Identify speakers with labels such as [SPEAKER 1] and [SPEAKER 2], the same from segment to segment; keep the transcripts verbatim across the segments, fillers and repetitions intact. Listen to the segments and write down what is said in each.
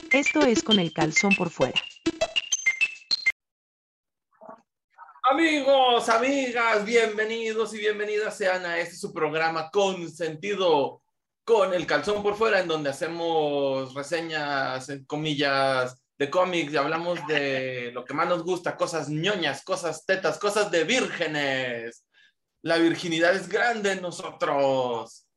[SPEAKER 1] Esto es Con el Calzón por Fuera.
[SPEAKER 2] Amigos, amigas, bienvenidos y bienvenidas sean a este su programa Con Sentido, con el calzón por fuera, en donde hacemos reseñas, en comillas, de cómics y hablamos de lo que más nos gusta, cosas ñoñas, cosas tetas, cosas de vírgenes. La virginidad es grande en nosotros.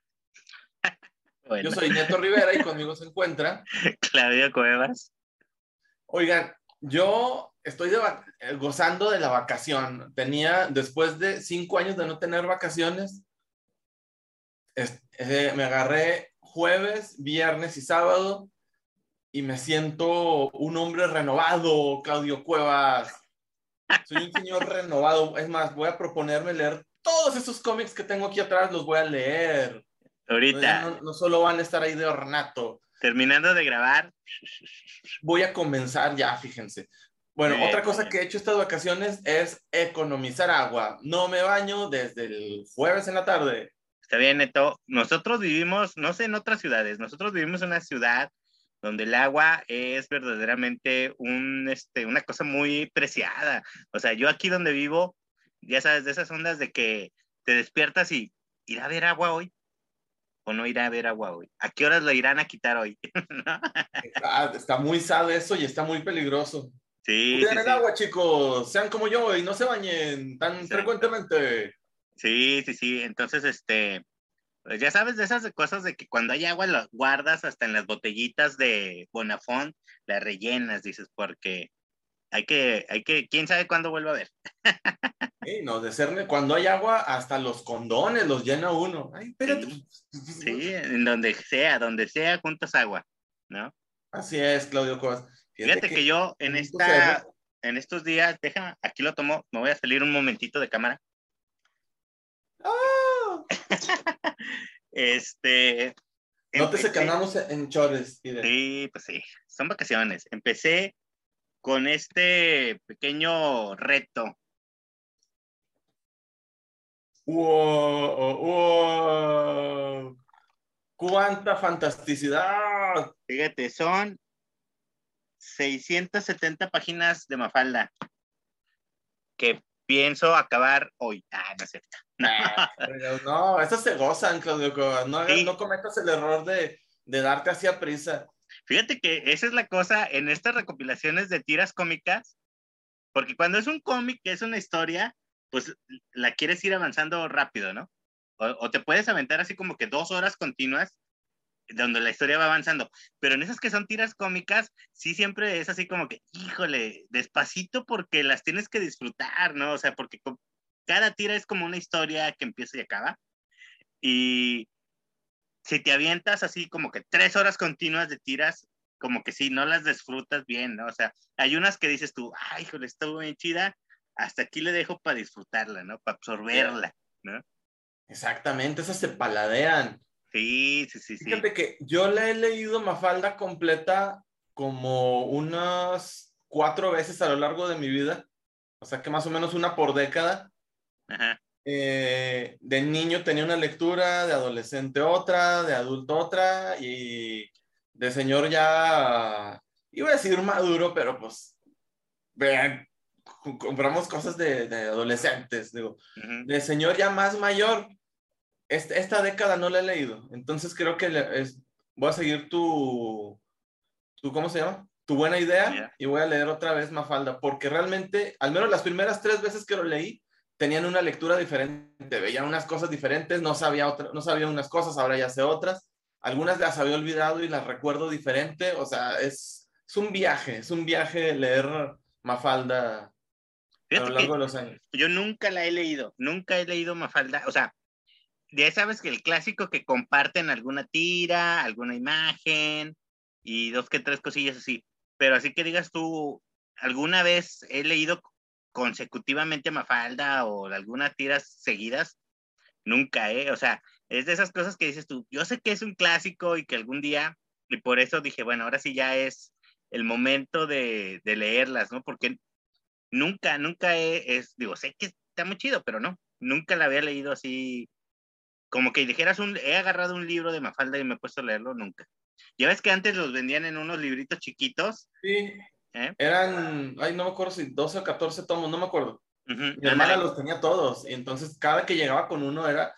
[SPEAKER 3] Bueno.
[SPEAKER 2] Yo soy Neto Rivera y conmigo se encuentra
[SPEAKER 3] Claudio Cuevas.
[SPEAKER 2] Oigan, yo estoy de vac- gozando de la vacación. Tenía, después de cinco años de no tener vacaciones, es- eh, me agarré jueves, viernes y sábado y me siento un hombre renovado, Claudio Cuevas. Soy un señor renovado. Es más, voy a proponerme leer todos esos cómics que tengo aquí atrás, los voy a leer. No, ya
[SPEAKER 3] Ahorita,
[SPEAKER 2] no, no solo van a estar ahí de ornato.
[SPEAKER 3] terminando de grabar.
[SPEAKER 2] Voy a comenzar ya, fíjense. Bueno,
[SPEAKER 3] Muy bien,
[SPEAKER 2] otra cosa
[SPEAKER 3] muy bien.
[SPEAKER 2] que he hecho estas vacaciones es economizar agua. No me baño desde el jueves en la tarde.
[SPEAKER 3] Está bien, Neto. Nosotros vivimos, no sé, en otras ciudades. Nosotros vivimos en una ciudad donde el agua es verdaderamente un, este, una cosa muy preciada. O sea, yo aquí donde vivo, ya sabes, de esas ondas de que te despiertas y ir a ver agua hoy o no ir a ver agua hoy. ¿A qué horas lo irán a quitar hoy? ¿No?
[SPEAKER 2] Está, está muy sad eso y está muy peligroso.
[SPEAKER 3] Sí,
[SPEAKER 2] Cuiden
[SPEAKER 3] sí,
[SPEAKER 2] el
[SPEAKER 3] sí.
[SPEAKER 2] agua, chicos. Sean como yo y no se bañen tan
[SPEAKER 3] Exacto.
[SPEAKER 2] frecuentemente.
[SPEAKER 3] Sí, sí, sí. Entonces, este, pues ya sabes de esas cosas de que cuando hay agua las guardas hasta en las botellitas de Bonafont, las rellenas, dices, porque hay que, hay que, quién sabe cuándo vuelva a ver.
[SPEAKER 2] Ey, no, de ser, cuando hay agua, hasta los condones los llena uno. Ay, espérate.
[SPEAKER 3] Sí, sí, en donde sea, donde sea, juntas agua, ¿no?
[SPEAKER 2] Así es, Claudio Cuevas. Fíjate
[SPEAKER 3] Fíjate
[SPEAKER 2] que
[SPEAKER 3] que yo en
[SPEAKER 2] en tu cerro.
[SPEAKER 3] esta, en estos días, déjame, aquí lo tomo, me voy a salir un momentito de cámara.
[SPEAKER 2] ¡Ah!
[SPEAKER 3] Este,
[SPEAKER 2] Nótese que
[SPEAKER 3] empecé,
[SPEAKER 2] andamos en chores. Miren.
[SPEAKER 3] sí, pues sí, son vacaciones. Empecé con este pequeño reto.
[SPEAKER 2] ¡Wow! ¡Wow! ¡Cuánta fantasticidad!
[SPEAKER 3] Fíjate, son seiscientas setenta páginas de Mafalda que pienso acabar hoy. Ah, no es cierto. No.
[SPEAKER 2] Eh, no, esas se gozan, Claudio Cuevas. No, hagas- no
[SPEAKER 3] Sí,
[SPEAKER 2] cometas el error de, de darte así a prisa.
[SPEAKER 3] fíjate que esa es la cosa en estas recopilaciones de tiras cómicas, porque cuando es un cómic, que es una historia, pues la quieres ir avanzando rápido, ¿no? O, o te puedes aventar así como que dos horas continuas donde la historia va avanzando, pero en esas que son tiras cómicas, sí siempre es así como que, híjole, despacito porque las tienes que disfrutar, ¿no? O sea, porque co- cada tira es como una historia que empieza y acaba, y si te avientas así como que tres horas continuas de tiras, como que sí, no las disfrutas bien, ¿no? O sea, hay unas que dices tú, ay, híjole, está muy chida, hasta aquí le dejo para disfrutarla, ¿no? Para absorberla, ¿no?
[SPEAKER 2] Exactamente, esas se paladean.
[SPEAKER 3] Sí, sí, sí, sí.
[SPEAKER 2] Fíjate que yo le he leído Mafalda completa como unas cuatro veces a lo largo de mi vida. O sea que más o menos una por década.
[SPEAKER 3] Ajá.
[SPEAKER 2] Eh, de niño tenía una lectura, de adolescente otra, de adulto otra y de señor ya, iba a decir maduro, pero pues vean, compramos cosas de, de adolescentes, digo,
[SPEAKER 3] Uh-huh.
[SPEAKER 2] de señor ya más mayor. Este, esta década no la he leído, entonces creo que le- es, voy a seguir tu, tu, ¿cómo se llama? Tu buena idea
[SPEAKER 3] Yeah.
[SPEAKER 2] y voy a leer otra vez Mafalda, porque realmente, al menos las primeras tres veces que lo leí, tenían una lectura diferente, veían unas cosas diferentes, no sabía, otra, no sabía unas cosas, ahora ya sé otras, algunas las había olvidado y las recuerdo diferente, o sea, es, es un viaje, es un viaje leer Mafalda a lo
[SPEAKER 3] Fíjate
[SPEAKER 2] largo
[SPEAKER 3] que
[SPEAKER 2] de los años.
[SPEAKER 3] yo nunca la he leído, nunca he leído Mafalda, o sea, ya sabes que el clásico que comparten alguna tira, alguna imagen y dos que tres cosillas así, pero así que digas tú, ¿alguna vez he leído consecutivamente Mafalda o algunas tiras seguidas? Nunca, ¿eh? O sea, es de esas cosas que dices tú, yo sé que es un clásico y que algún día, y por eso dije, bueno, ahora sí ya es el momento de, de leerlas, ¿no? Porque nunca, nunca he, es, digo, sé que está muy chido, pero no, nunca la había leído así, como que dijeras, un, he agarrado un libro de Mafalda y me he puesto a leerlo, nunca. Ya ves que antes los vendían en unos libritos chiquitos.
[SPEAKER 2] Sí.
[SPEAKER 3] ¿Eh?
[SPEAKER 2] Eran, ay, no me acuerdo si doce o catorce tomos, no me acuerdo.
[SPEAKER 3] Uh-huh.
[SPEAKER 2] Mi hermana los tenía todos, y entonces cada que llegaba con uno era...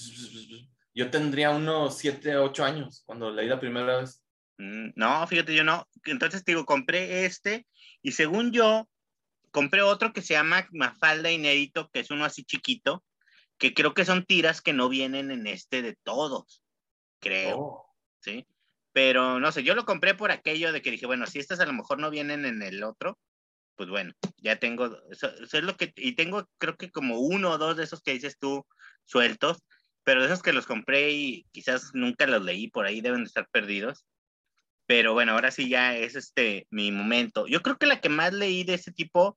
[SPEAKER 2] Yo tendría unos siete, ocho años cuando leí la primera vez.
[SPEAKER 3] No, fíjate, yo no. Entonces, te digo, compré este, y según yo, compré otro que se llama Mafalda Inédito, que es uno así chiquito, que creo que son tiras que no vienen en este de todos, creo,
[SPEAKER 2] Oh.
[SPEAKER 3] ¿sí? Pero no sé, yo lo compré por aquello de que dije, bueno, si estas a lo mejor no vienen en el otro, pues bueno, ya tengo, eso, eso es lo que, y tengo creo que como uno o dos de esos que dices tú sueltos, pero de esos que los compré y quizás nunca los leí, por ahí deben de estar perdidos. Pero bueno, ahora sí ya es este mi momento. Yo creo que la que más leí de ese tipo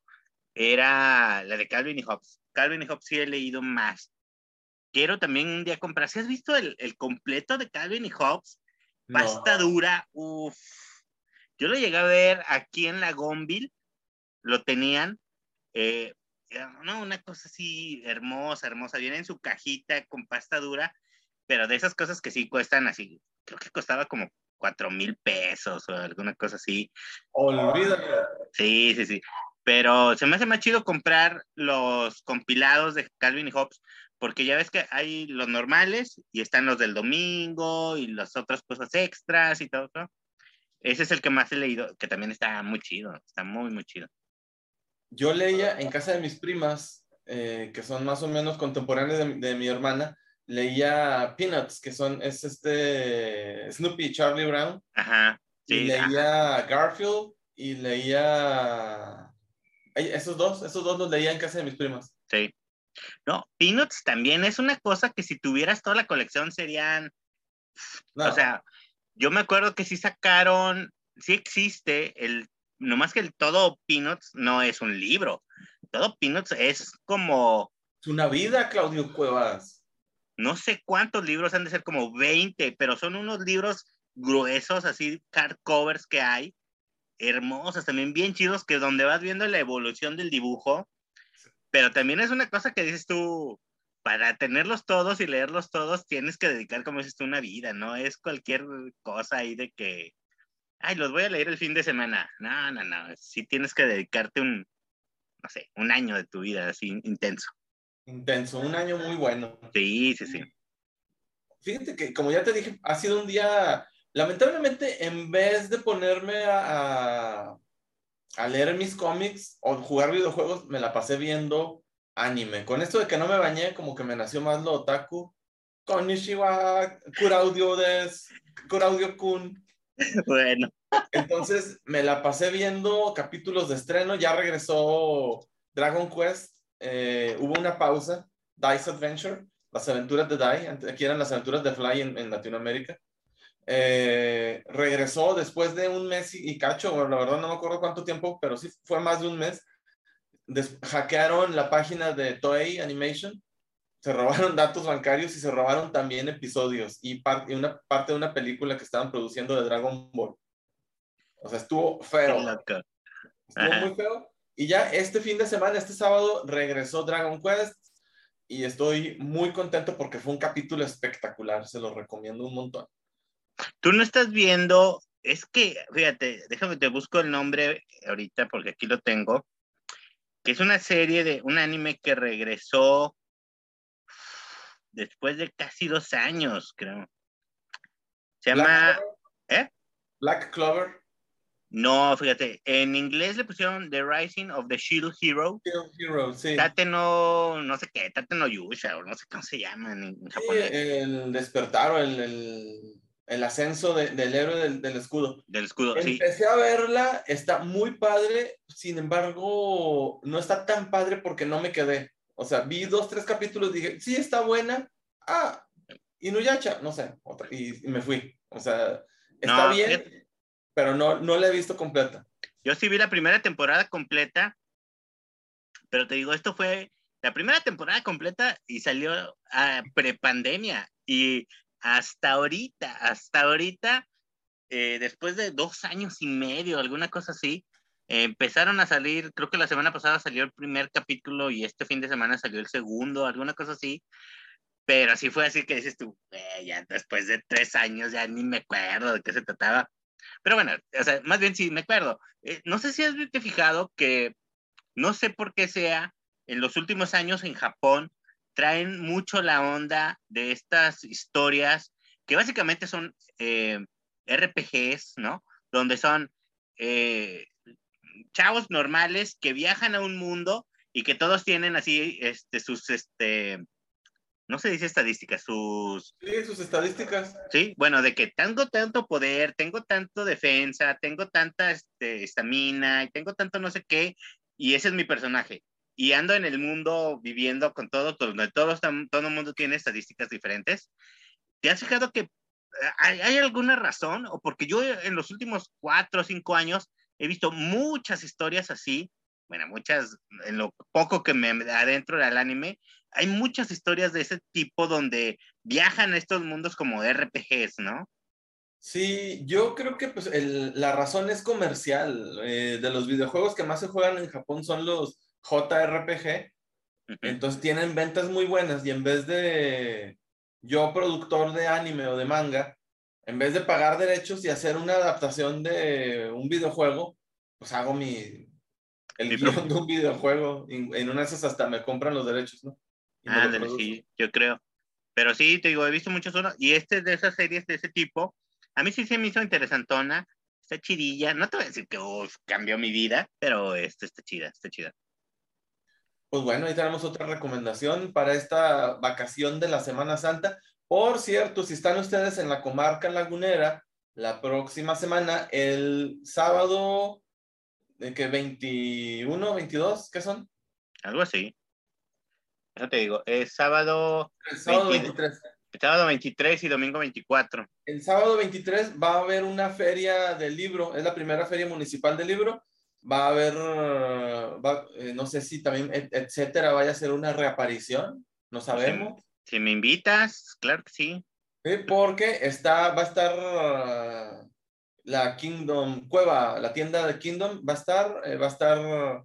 [SPEAKER 3] era la de Calvin y Hobbes. Calvin y Hobbes sí he leído más. Quiero también un día comprar. ¿Sí has visto el, el completo de Calvin y Hobbes?
[SPEAKER 2] No.
[SPEAKER 3] Pasta dura, uff. Yo lo llegué a ver aquí en la Gonville, lo tenían. Eh, no, una cosa así hermosa, hermosa. Viene en su cajita con pasta dura, pero de esas cosas que sí cuestan así. Creo que costaba como cuatro mil pesos o alguna cosa así.
[SPEAKER 2] Olvídalo.
[SPEAKER 3] Sí, sí, sí. Pero se me hace más chido comprar los compilados de Calvin y Hobbes, porque ya ves que hay los normales y están los del domingo y las otras cosas extras y todo, ¿no? Ese es el que más he leído, que también está muy chido, está muy, muy chido.
[SPEAKER 2] Yo leía en casa de mis primas, eh, que son más o menos contemporáneas de, de mi hermana, leía Peanuts, que son, es este Snoopy y Charlie Brown.
[SPEAKER 3] Ajá,
[SPEAKER 2] y
[SPEAKER 3] sí,
[SPEAKER 2] leía
[SPEAKER 3] ajá.
[SPEAKER 2] Garfield y leía... Ay, esos dos, esos dos los leía en casa de mis primas.
[SPEAKER 3] Sí. No, Peanuts también es una cosa que si tuvieras toda la colección serían,
[SPEAKER 2] No,
[SPEAKER 3] o sea, yo me acuerdo que sí sacaron, sí existe el, nomás que el todo Peanuts no es un libro, todo Peanuts es como,
[SPEAKER 2] es una vida, Claudio Cuevas.
[SPEAKER 3] no sé cuántos libros, han de ser como veinte, pero son unos libros gruesos, así, hardcovers que hay, hermosos, también bien chidos, que donde vas viendo la evolución del dibujo, pero también es una cosa que dices tú, para tenerlos todos y leerlos todos, tienes que dedicar, como dices tú, una vida, ¿no? Es cualquier cosa ahí de que, ay, los voy a leer el fin de semana. No, no, no, sí tienes que dedicarte un, no sé, un año de tu vida así intenso.
[SPEAKER 2] Intenso, un año muy bueno.
[SPEAKER 3] Sí, sí, sí.
[SPEAKER 2] Fíjate que, como ya te dije, ha sido un día, lamentablemente, en vez de ponerme a, a, a leer mis cómics o jugar videojuegos, me la pasé viendo anime. Con esto de que no me bañé, como que me nació más lo otaku. Konnichiwa, Kuraudio des, Kuraudio kun.
[SPEAKER 3] Bueno,
[SPEAKER 2] Entonces me la pasé viendo capítulos de estreno. Ya regresó Dragon Quest. Eh, hubo una pausa. Dice Adventure, las aventuras de Dai. Aquí eran las aventuras de Fly en, en Latinoamérica. Eh, regresó después de un mes y, y cacho. Bueno, la verdad no me acuerdo cuánto tiempo, pero sí fue más de un mes. Des hackearon la página de Toei Animation. Se robaron datos bancarios y se robaron también episodios y, par y una parte de una película que estaban produciendo de Dragon Ball. O sea, estuvo
[SPEAKER 3] qué
[SPEAKER 2] feo.
[SPEAKER 3] loco.
[SPEAKER 2] Estuvo
[SPEAKER 3] Ajá.
[SPEAKER 2] muy feo. Y ya este fin de semana, este sábado, regresó Dragon Quest y estoy muy contento porque fue un capítulo espectacular. Se lo recomiendo un montón.
[SPEAKER 3] Tú no estás viendo, es que, fíjate, déjame te busco el nombre ahorita porque aquí lo tengo, que es una serie de un anime que regresó después de casi dos años, creo. Se
[SPEAKER 2] Black
[SPEAKER 3] llama,
[SPEAKER 2] Clover.
[SPEAKER 3] ¿eh?
[SPEAKER 2] Black Clover.
[SPEAKER 3] No, fíjate, en inglés le pusieron The Rising of the Shield Hero.
[SPEAKER 2] Shield Hero, sí.
[SPEAKER 3] Tate no, no sé qué, Tate no Yusha, o no sé cómo se llama en, en
[SPEAKER 2] Sí,
[SPEAKER 3] japonés.
[SPEAKER 2] el despertar o el, el, el ascenso de, del héroe del, del escudo.
[SPEAKER 3] Del escudo, sí.
[SPEAKER 2] Empecé a verla, está muy padre, sin embargo, no está tan padre porque no me quedé. O sea, vi dos, tres capítulos, dije, sí, está buena. Ah, Inuyasha, no sé, otra, y, y me fui. O sea, está
[SPEAKER 3] No,
[SPEAKER 2] bien,
[SPEAKER 3] fíjate,
[SPEAKER 2] pero no, no la he visto completa.
[SPEAKER 3] yo sí vi la primera temporada completa, pero te digo, esto fue la primera temporada completa y salió a prepandemia. Y hasta ahorita, hasta ahorita, eh, después de dos años y medio, alguna cosa así, eh, empezaron a salir, creo que la semana pasada salió el primer capítulo y este fin de semana salió el segundo, alguna cosa así. pero sí fue así que dices tú, eh, ya después de tres años ya ni me acuerdo de qué se trataba. Pero bueno, o sea, más bien sí me acuerdo. Eh, no sé si has fijado que, no sé por qué sea, en los últimos años en Japón traen mucho la onda de estas historias que básicamente son eh, R P Gs, ¿no? Donde son eh, chavos normales que viajan a un mundo y que todos tienen así este, sus, este, no se dice estadísticas, sus...
[SPEAKER 2] Sí, sus estadísticas.
[SPEAKER 3] Sí, bueno, de que tengo tanto poder, tengo tanto defensa, tengo tanta este, estamina y tengo tanto no sé qué, y ese es mi personaje. Y ando en el mundo viviendo con todo, donde todos, todo el mundo tiene estadísticas diferentes. ¿Te has fijado que hay, hay alguna razón? O porque yo en los últimos cuatro o cinco años he visto muchas historias así, bueno, muchas, en lo poco que me adentro del anime, hay muchas historias de ese tipo donde viajan a estos mundos como R P Gs, ¿no?
[SPEAKER 2] Sí, yo creo que pues, el- la razón es comercial. Eh, de los videojuegos que más se juegan en Japón son los J R P G.
[SPEAKER 3] Uh-huh.
[SPEAKER 2] Entonces tienen ventas muy buenas y en vez de yo, productor de anime o de manga, en vez de pagar derechos y hacer una adaptación de un videojuego, pues hago mi, el
[SPEAKER 3] Mi
[SPEAKER 2] guión
[SPEAKER 3] propio.
[SPEAKER 2] de un videojuego. Y en una de esas hasta me compran los derechos, ¿no? Y me lo
[SPEAKER 3] Ándale,
[SPEAKER 2] producen.
[SPEAKER 3] sí, yo creo. Pero sí, te digo, he visto muchos uno, y este de esas series de ese tipo, a mí sí se me hizo interesantona, está chidilla, no te voy a decir que uf, cambió mi vida, pero este está chida, está chida.
[SPEAKER 2] Pues bueno, ahí tenemos otra recomendación para esta vacación de la Semana Santa. Por cierto, si están ustedes en la comarca lagunera, la próxima semana, el sábado, ¿de qué? veintiuno, veintidós, ¿qué son?
[SPEAKER 3] Algo así. Eso te digo, es sábado
[SPEAKER 2] El sábado
[SPEAKER 3] veinte,
[SPEAKER 2] veintitrés.
[SPEAKER 3] sábado veintitrés y domingo veinticuatro.
[SPEAKER 2] El sábado veintitrés va a haber una feria del libro, es la primera feria municipal del libro. Va a haber, uh, va- eh, no sé si también, et- etcétera, vaya a ser una reaparición, no
[SPEAKER 3] Pues si,
[SPEAKER 2] sabemos.
[SPEAKER 3] si me invitas, claro que sí.
[SPEAKER 2] Sí, porque está, va a estar uh, la Kingdom Cueva, la tienda de Kingdom, va a estar, eh, va a estar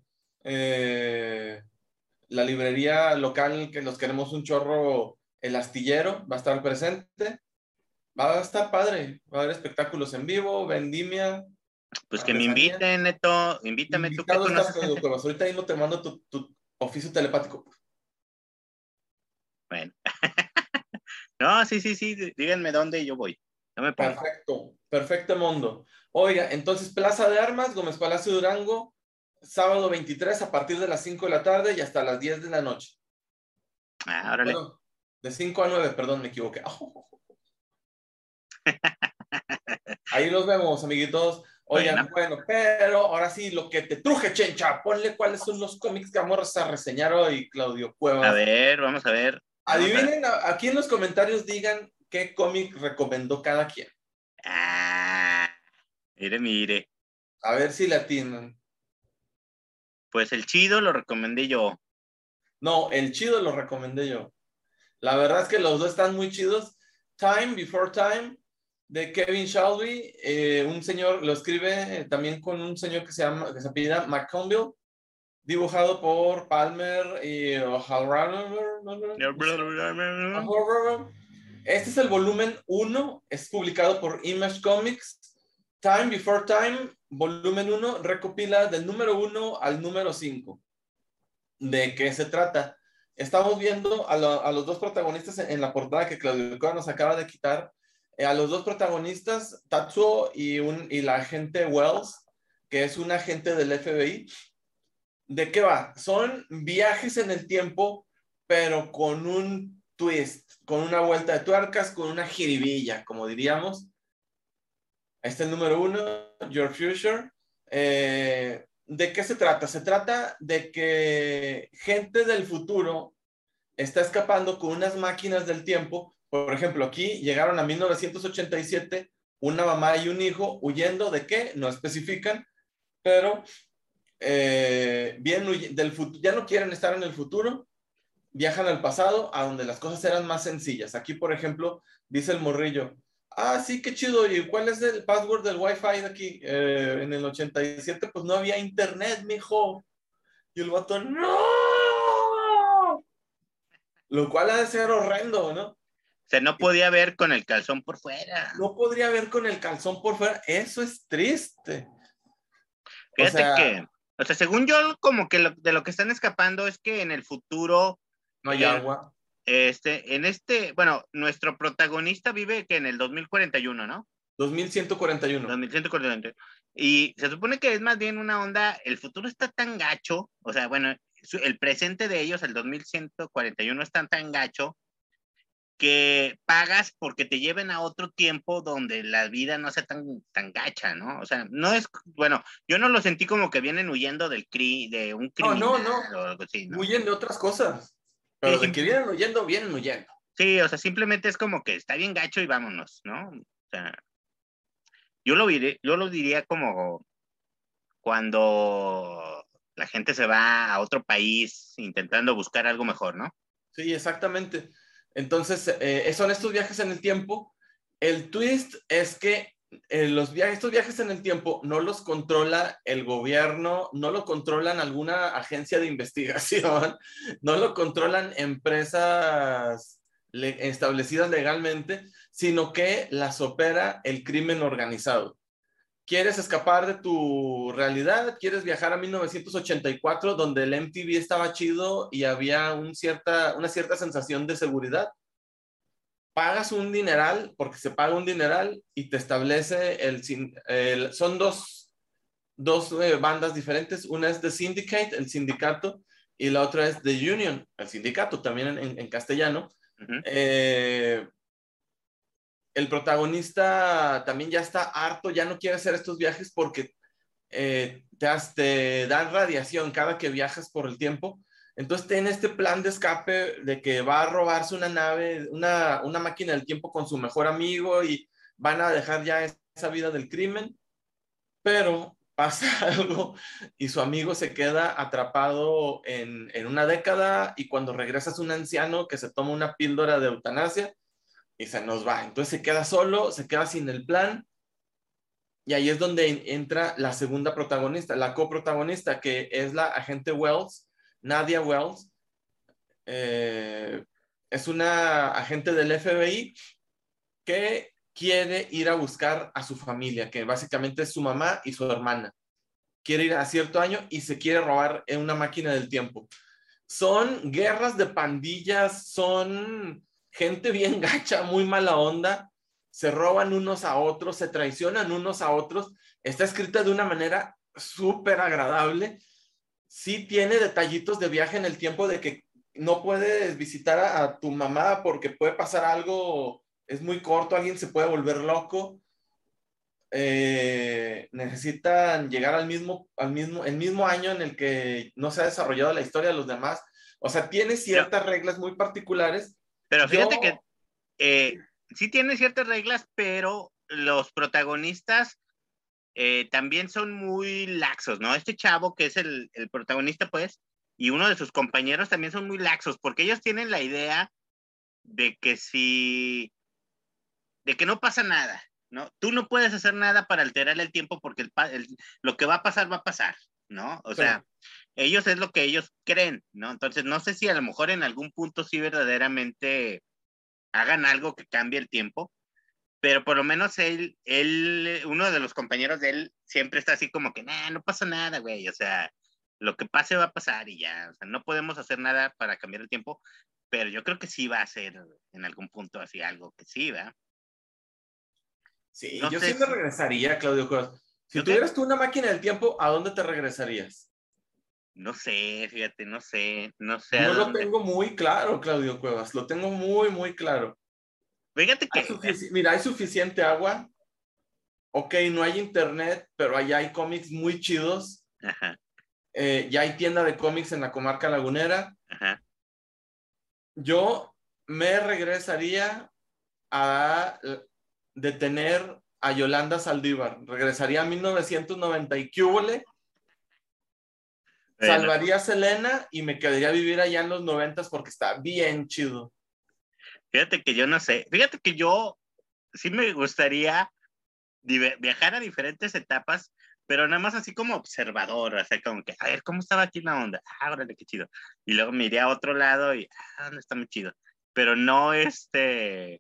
[SPEAKER 2] eh, la librería local que nos queremos un chorro, el astillero, va a estar presente. Va a estar padre, va a haber espectáculos en vivo, vendimia,
[SPEAKER 3] Pues que me
[SPEAKER 2] artesanía.
[SPEAKER 3] inviten, Neto, invítame tú que
[SPEAKER 2] Invitado está
[SPEAKER 3] conoces.
[SPEAKER 2] Claudio Cuevas. Ahorita mismo te mando tu, tu oficio telepático.
[SPEAKER 3] Bueno. No, sí, sí, sí, díganme dónde y yo voy. Yo me pongo.
[SPEAKER 2] Perfecto, perfecto mundo. Oiga, entonces Plaza de Armas, Gómez Palacio Durango, sábado veintitrés a partir de las cinco de la tarde y hasta las diez de la noche.
[SPEAKER 3] Ah, órale.
[SPEAKER 2] Bueno, de cinco a nueve, perdón, me equivoqué. Ahí los vemos, amiguitos. Oigan,
[SPEAKER 3] Bueno,
[SPEAKER 2] bueno, pero ahora sí, lo que te truje, Chencha, ponle cuáles son los cómics que vamos a reseñar hoy, Claudio
[SPEAKER 3] a
[SPEAKER 2] Cuevas.
[SPEAKER 3] ver, vamos a ver. Vamos a ver.
[SPEAKER 2] Adivinen, a- aquí en los comentarios digan qué cómic recomendó cada quien.
[SPEAKER 3] Ah, mire, mire.
[SPEAKER 2] A ver si le atinan.
[SPEAKER 3] Pues el chido lo recomendé yo.
[SPEAKER 2] No, el chido lo recomendé yo. La verdad es que los dos están muy chidos. Time Before Time, de Kevin Shelby. Eh, un señor, lo escribe eh, también con un señor que se llama, que se apellida McConville, dibujado por Palmer y O'Halloran. Este es el volumen uno, es publicado por Image Comics. Time Before Time, volumen uno, recopila del número uno al número cinco. ¿De qué se trata? Estamos viendo a, lo, a los dos protagonistas en, en la portada que Claudio Coa nos acaba de quitar. Eh, a los dos protagonistas, Tatsuo y, un, y la agente Wells, que es un agente del F B I. ¿De qué va? Son viajes en el tiempo, pero con un twist, con una vuelta de tuercas, con una jiribilla, como diríamos. Este es el número uno, Your Future. Eh, ¿De qué se trata? Se trata de que gente del futuro está escapando con unas máquinas del tiempo. Por ejemplo, aquí llegaron a mil novecientos ochenta y siete, una mamá y un hijo huyendo de qué, no especifican, pero eh, bien del futuro, ya no quieren estar en el futuro, viajan al pasado, a donde las cosas eran más sencillas. Aquí, por ejemplo, dice el morrillo, ah, sí, qué chido, ¿y cuál es el password del Wi-Fi de aquí? Eh, en el ochenta y siete, pues no había internet, mijo. Y el vato, ¡no! Lo cual ha de ser horrendo, ¿no?
[SPEAKER 3] O sea, no podía ver con el calzón por fuera.
[SPEAKER 2] No podría ver con el calzón por fuera. Eso es triste.
[SPEAKER 3] Fíjate
[SPEAKER 2] o sea,
[SPEAKER 3] que, o sea, según yo, como que lo, de lo que están escapando es que en el futuro,
[SPEAKER 2] no hay
[SPEAKER 3] eh,
[SPEAKER 2] agua.
[SPEAKER 3] este, en este, bueno, nuestro protagonista vive que en el dos mil cuarenta y uno, ¿no?
[SPEAKER 2] dos mil ciento cuarenta y uno.
[SPEAKER 3] dos mil ciento cuarenta y uno. Y se supone que es más bien una onda, el futuro está tan gacho, o sea, bueno, el presente de ellos, el dos mil ciento cuarenta y uno, está tan gacho que pagas porque te lleven a otro tiempo donde la vida no sea tan, tan gacha, ¿no? O sea, no es, bueno, yo no lo sentí como que vienen huyendo del cri, de un
[SPEAKER 2] No,
[SPEAKER 3] criminal
[SPEAKER 2] no, no.
[SPEAKER 3] o algo así, ¿no?
[SPEAKER 2] Huyen de otras cosas.
[SPEAKER 3] Sí,
[SPEAKER 2] Pero de
[SPEAKER 3] sim-
[SPEAKER 2] que vienen huyendo, vienen huyendo.
[SPEAKER 3] sí, o sea, simplemente es como que está bien gacho y vámonos, ¿no? O sea, yo lo, diré, yo lo diría como cuando la gente se va a otro país intentando buscar algo mejor, ¿no?
[SPEAKER 2] Sí, exactamente. Entonces, eh, son estos viajes en el tiempo. El twist es que eh, los viajes, estos viajes en el tiempo no los controla el gobierno, no lo controlan alguna agencia de investigación, no lo controlan empresas le establecidas legalmente, sino que las opera el crimen organizado. ¿Quieres escapar de tu realidad? ¿Quieres viajar a mil novecientos ochenta y cuatro, donde el M T V estaba chido y había un cierta, una cierta sensación de seguridad? Pagas un dineral, porque se paga un dineral y te establece el... el son dos, dos eh, bandas diferentes. Una es The Syndicate, el sindicato, y la otra es The Union, el sindicato, también en, en, en castellano.
[SPEAKER 3] Uh-huh.
[SPEAKER 2] Eh, el protagonista también ya está harto, ya no quiere hacer estos viajes porque eh, te, te dan radiación cada que viajas por el tiempo. Entonces tiene este plan de escape de que va a robarse una nave, una, una máquina del tiempo con su mejor amigo y van a dejar ya esa vida del crimen, pero pasa algo y su amigo se queda atrapado en, en una década y cuando regresa es un anciano que se toma una píldora de eutanasia y se nos va. Entonces se queda solo, se queda sin el plan. Y ahí es donde entra la segunda protagonista, la coprotagonista, que es la agente Wells, Nadia Wells. Eh, es una agente del F B I que quiere ir a buscar a su familia, que básicamente es su mamá y su hermana. Quiere ir a cierto año y se quiere robar en una máquina del tiempo. Son guerras de pandillas, son gente bien gacha, muy mala onda, se roban unos a otros, se traicionan unos a otros. Está escrita de una manera súper agradable. Sí tiene detallitos de viaje en el tiempo, de que no puedes visitar a, a tu mamá porque puede pasar algo, es muy corto, alguien se puede volver loco. Eh, necesitan llegar al mismo, al mismo, el mismo año en el que no se ha desarrollado la historia de los demás. O sea, tiene
[SPEAKER 3] Pero,
[SPEAKER 2] ciertas reglas muy particulares.
[SPEAKER 3] pero fíjate que
[SPEAKER 2] Yo,
[SPEAKER 3] eh, sí tiene ciertas reglas, pero los protagonistas eh, también son muy laxos, ¿no? Este chavo que es el, el protagonista, pues, y uno de sus compañeros también son muy laxos, porque ellos tienen la idea de que si, de que no pasa nada, ¿no? Tú no puedes hacer nada para alterar el tiempo porque el, el, lo que va a pasar, va a pasar, ¿no? O
[SPEAKER 2] sí.
[SPEAKER 3] sea, ellos es lo que ellos creen, ¿no? Entonces, no sé si a lo mejor en algún punto sí verdaderamente hagan algo que cambie el tiempo, pero por lo menos él, él, uno de los compañeros de él siempre está así como que, nah, no pasa nada, güey, o sea, lo que pase va a pasar y ya, o sea, no podemos hacer nada para cambiar el tiempo, pero yo creo que sí va a ser en algún punto así algo que sí, ¿va?
[SPEAKER 2] Sí,
[SPEAKER 3] No
[SPEAKER 2] yo
[SPEAKER 3] sé
[SPEAKER 2] sí me
[SPEAKER 3] si,
[SPEAKER 2] regresaría, Claudio Cuevas. Si
[SPEAKER 3] ¿yo qué?
[SPEAKER 2] tuvieras tú una máquina del tiempo, ¿a dónde te regresarías?
[SPEAKER 3] No sé, fíjate, no sé, no sé a
[SPEAKER 2] Yo lo
[SPEAKER 3] dónde.
[SPEAKER 2] tengo muy claro, Claudio Cuevas, lo tengo muy, muy claro.
[SPEAKER 3] Fíjate
[SPEAKER 2] Hay
[SPEAKER 3] que,
[SPEAKER 2] sufici- Mira, hay suficiente agua. Ok, no hay internet, pero allá hay cómics muy chidos.
[SPEAKER 3] ajá,
[SPEAKER 2] Eh, ya hay tienda de cómics en la comarca lagunera.
[SPEAKER 3] ajá.
[SPEAKER 2] Yo me regresaría a detener a Yolanda Saldívar. Regresaría a mil novecientos noventa y qué húbole,
[SPEAKER 3] Bueno,
[SPEAKER 2] salvaría a Selena y me quedaría a vivir allá en los noventas porque está bien chido.
[SPEAKER 3] fíjate que yo no sé, fíjate que yo sí me gustaría viajar a diferentes etapas, pero nada más así como observador, o sea, como que, a ver, ¿cómo estaba aquí la onda? Ah, órale, qué chido. Y luego miré a otro lado y, ah, no está muy chido. Pero no, este,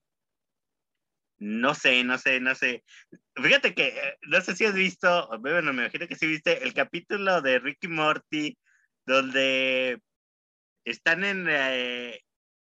[SPEAKER 3] no sé, no sé, no sé. Fíjate que, eh, no sé si has visto, bueno, me imagino que sí viste el capítulo de Ricky Morty, donde están en, eh,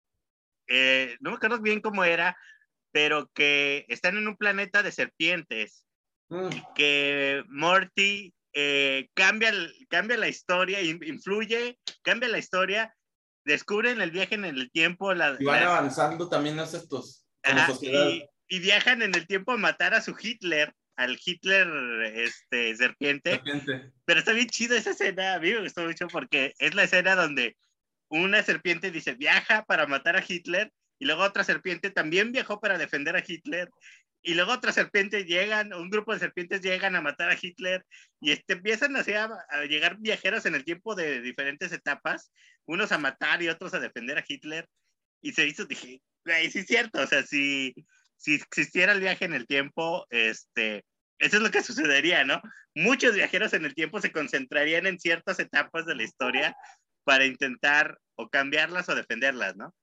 [SPEAKER 3] eh, no me acuerdo bien cómo era, pero que están en un planeta de serpientes
[SPEAKER 2] Mm.
[SPEAKER 3] y que Morty eh, cambia, cambia la historia, influye, cambia la historia, descubren el viaje en el tiempo, la,
[SPEAKER 2] Y van
[SPEAKER 3] la,
[SPEAKER 2] avanzando también estos, como
[SPEAKER 3] ajá,
[SPEAKER 2] sociedad.
[SPEAKER 3] y, y viajan en el tiempo a matar a su Hitler, al Hitler este, serpiente,
[SPEAKER 2] Serpiente.
[SPEAKER 3] pero está bien chido esa escena, a mí me gustó mucho porque es la escena donde una serpiente dice viaja para matar a Hitler y luego otra serpiente también viajó para defender a Hitler y luego otra serpiente llegan, un grupo de serpientes llegan a matar a Hitler y este, empiezan así a, a llegar viajeros en el tiempo de diferentes etapas, unos a matar y otros a defender a Hitler y se hizo, dije, güey, sí es cierto, o sea, si, si existiera el viaje en el tiempo, este, eso es lo que sucedería, ¿no? Muchos viajeros en el tiempo se concentrarían en ciertas etapas de la historia para intentar o cambiarlas o defenderlas, ¿no?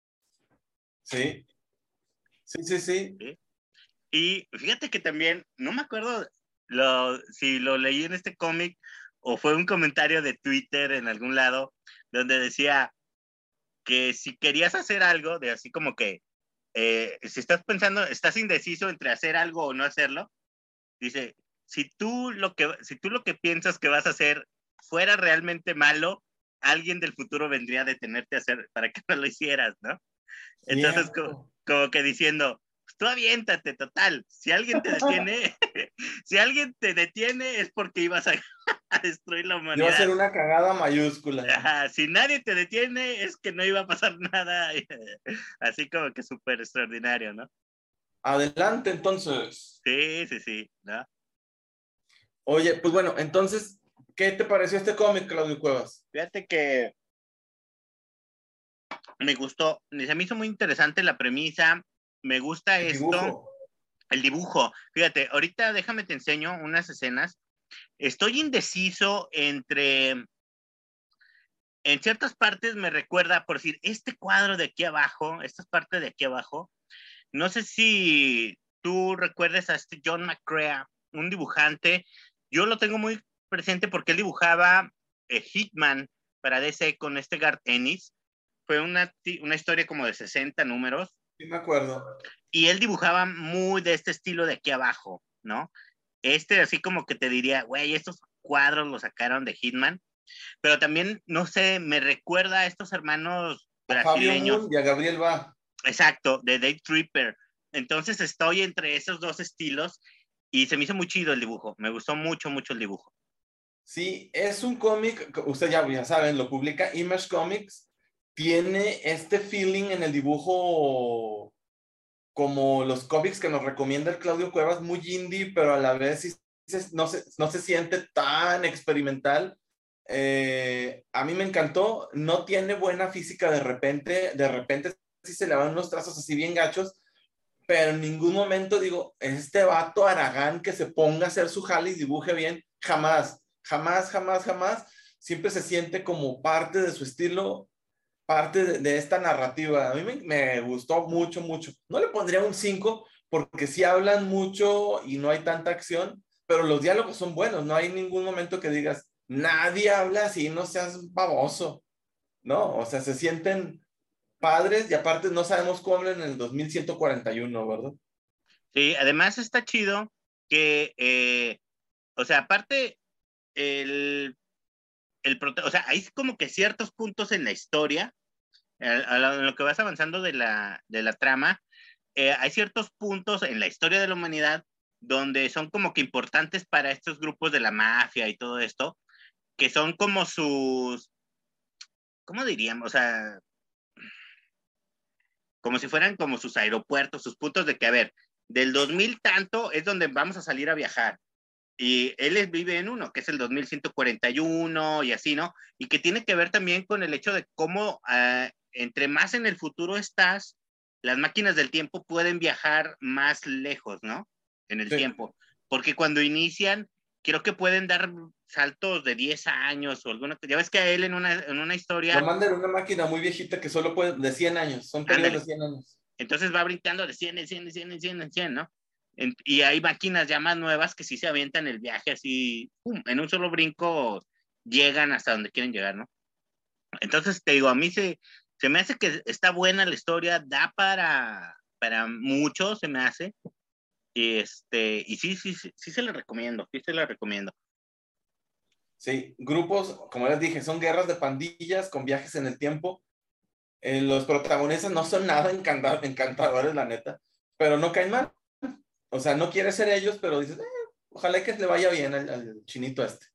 [SPEAKER 2] Sí, sí, sí, sí.
[SPEAKER 3] ¿Sí? Y fíjate que también, no me acuerdo lo, si lo leí en este cómic o fue un comentario de Twitter en algún lado, donde decía que si querías hacer algo, de así como que, eh, si estás pensando, estás indeciso entre hacer algo o no hacerlo, dice, si tú lo que, si tú lo que piensas que vas a hacer fuera realmente malo, alguien del futuro vendría a detenerte a hacer para que no lo hicieras, ¿no? Entonces, como,
[SPEAKER 2] Cierto.
[SPEAKER 3] como que diciendo, pues tú aviéntate, total. Si alguien te detiene, si alguien te detiene es porque ibas a, a destruir la
[SPEAKER 2] Iba a ser
[SPEAKER 3] humanidad.
[SPEAKER 2] una cagada mayúscula.
[SPEAKER 3] Ajá, si nadie te detiene es que no iba a pasar nada. Así como que súper extraordinario, ¿no?
[SPEAKER 2] Adelante, entonces.
[SPEAKER 3] Sí, sí, sí, ¿no?
[SPEAKER 2] Oye, pues bueno, entonces, ¿qué te pareció este cómic, Claudio Cuevas?
[SPEAKER 3] Fíjate que me gustó, se me hizo muy interesante la premisa, me gusta
[SPEAKER 2] El
[SPEAKER 3] esto,
[SPEAKER 2] dibujo.
[SPEAKER 3] el dibujo. Fíjate, ahorita déjame te enseño unas escenas. Estoy indeciso entre, en ciertas partes me recuerda, por decir, este cuadro de aquí abajo, esta parte de aquí abajo, no sé si tú recuerdes a este John McCrea, un dibujante, yo lo tengo muy presente porque él dibujaba eh, Hitman para D C con este Garth Ennis, fue una, una historia como de sesenta números.
[SPEAKER 2] Sí, me acuerdo.
[SPEAKER 3] Y él dibujaba muy de este estilo de aquí abajo, ¿no? Este así como que te diría, güey, estos cuadros los sacaron de Hitman, pero también, no sé, me recuerda a estos hermanos
[SPEAKER 2] A Fabio
[SPEAKER 3] brasileños,
[SPEAKER 2] Moon y a Gabriel Va.
[SPEAKER 3] exacto, de Dave Tripper. Entonces estoy entre esos dos estilos y se me hizo muy chido el dibujo, me gustó mucho, mucho el dibujo.
[SPEAKER 2] Sí, es un cómic, ustedes ya, ya saben, lo publica Image Comics. Tiene este feeling en el dibujo como los cómics que nos recomienda el Claudio Cuevas, muy indie, pero a la vez sí, no, se, no se siente tan experimental. Eh, a mí me encantó, no tiene buena física de repente, de repente sí se le van unos trazos así bien gachos, pero en ningún momento digo, este vato Aragán que se ponga a hacer su jale y dibuje bien, jamás, jamás, jamás, jamás, siempre se siente como parte de su estilo, parte de, de esta narrativa. A mí me, me, gustó mucho, mucho. No le pondría un cinco porque sí hablan mucho y no hay tanta acción, pero los diálogos son buenos, no hay ningún momento que digas, nadie habla así, no seas baboso, ¿no? O sea, se sienten padres y aparte no sabemos cómo hablan en el dos mil ciento cuarenta y uno, ¿verdad?
[SPEAKER 3] Sí, además está chido que, eh, o sea, aparte, el, el, o sea, hay como que ciertos puntos en la historia, a, a lo que vas avanzando de la, de la trama, eh, hay ciertos puntos en la historia de la humanidad donde son como que importantes para estos grupos de la mafia y todo esto, que son como sus, ¿cómo diríamos? O sea, como si fueran como sus aeropuertos, sus puntos de que, a ver, del dos mil tanto es donde vamos a salir a viajar. Y él vive en uno, que es el dos mil ciento cuarenta y uno y así, ¿no? Y que tiene que ver también con el hecho de cómo uh, entre más en el futuro estás, las máquinas del tiempo pueden viajar más lejos, ¿no? En el
[SPEAKER 2] Sí.
[SPEAKER 3] tiempo. Porque cuando inician, creo que pueden dar saltos de diez años o alguna. Ya ves que a él en una, en una historia.
[SPEAKER 2] Lo mandan una máquina muy viejita que solo puede, de cien años, son periodos
[SPEAKER 3] Ándale.
[SPEAKER 2] de cien años.
[SPEAKER 3] Entonces va brincando de cien en cien en cien en cien en cien, ¿no? En, y hay máquinas ya más nuevas que sí se avientan el viaje así, pum, en un solo brinco llegan hasta donde quieren llegar, ¿no? Entonces te digo, a mí se, se me hace que está buena la historia, da para, para mucho, se me hace. Y, este, y sí, sí, sí, sí se la recomiendo, sí se la recomiendo.
[SPEAKER 2] Sí, grupos, como les dije, son guerras de pandillas con viajes en el tiempo. Eh, los protagonistas no son nada encanta- encantadores, la neta, pero no caen mal. O sea, no quiere ser ellos, pero dices, eh, ojalá que le vaya bien al, al chinito este.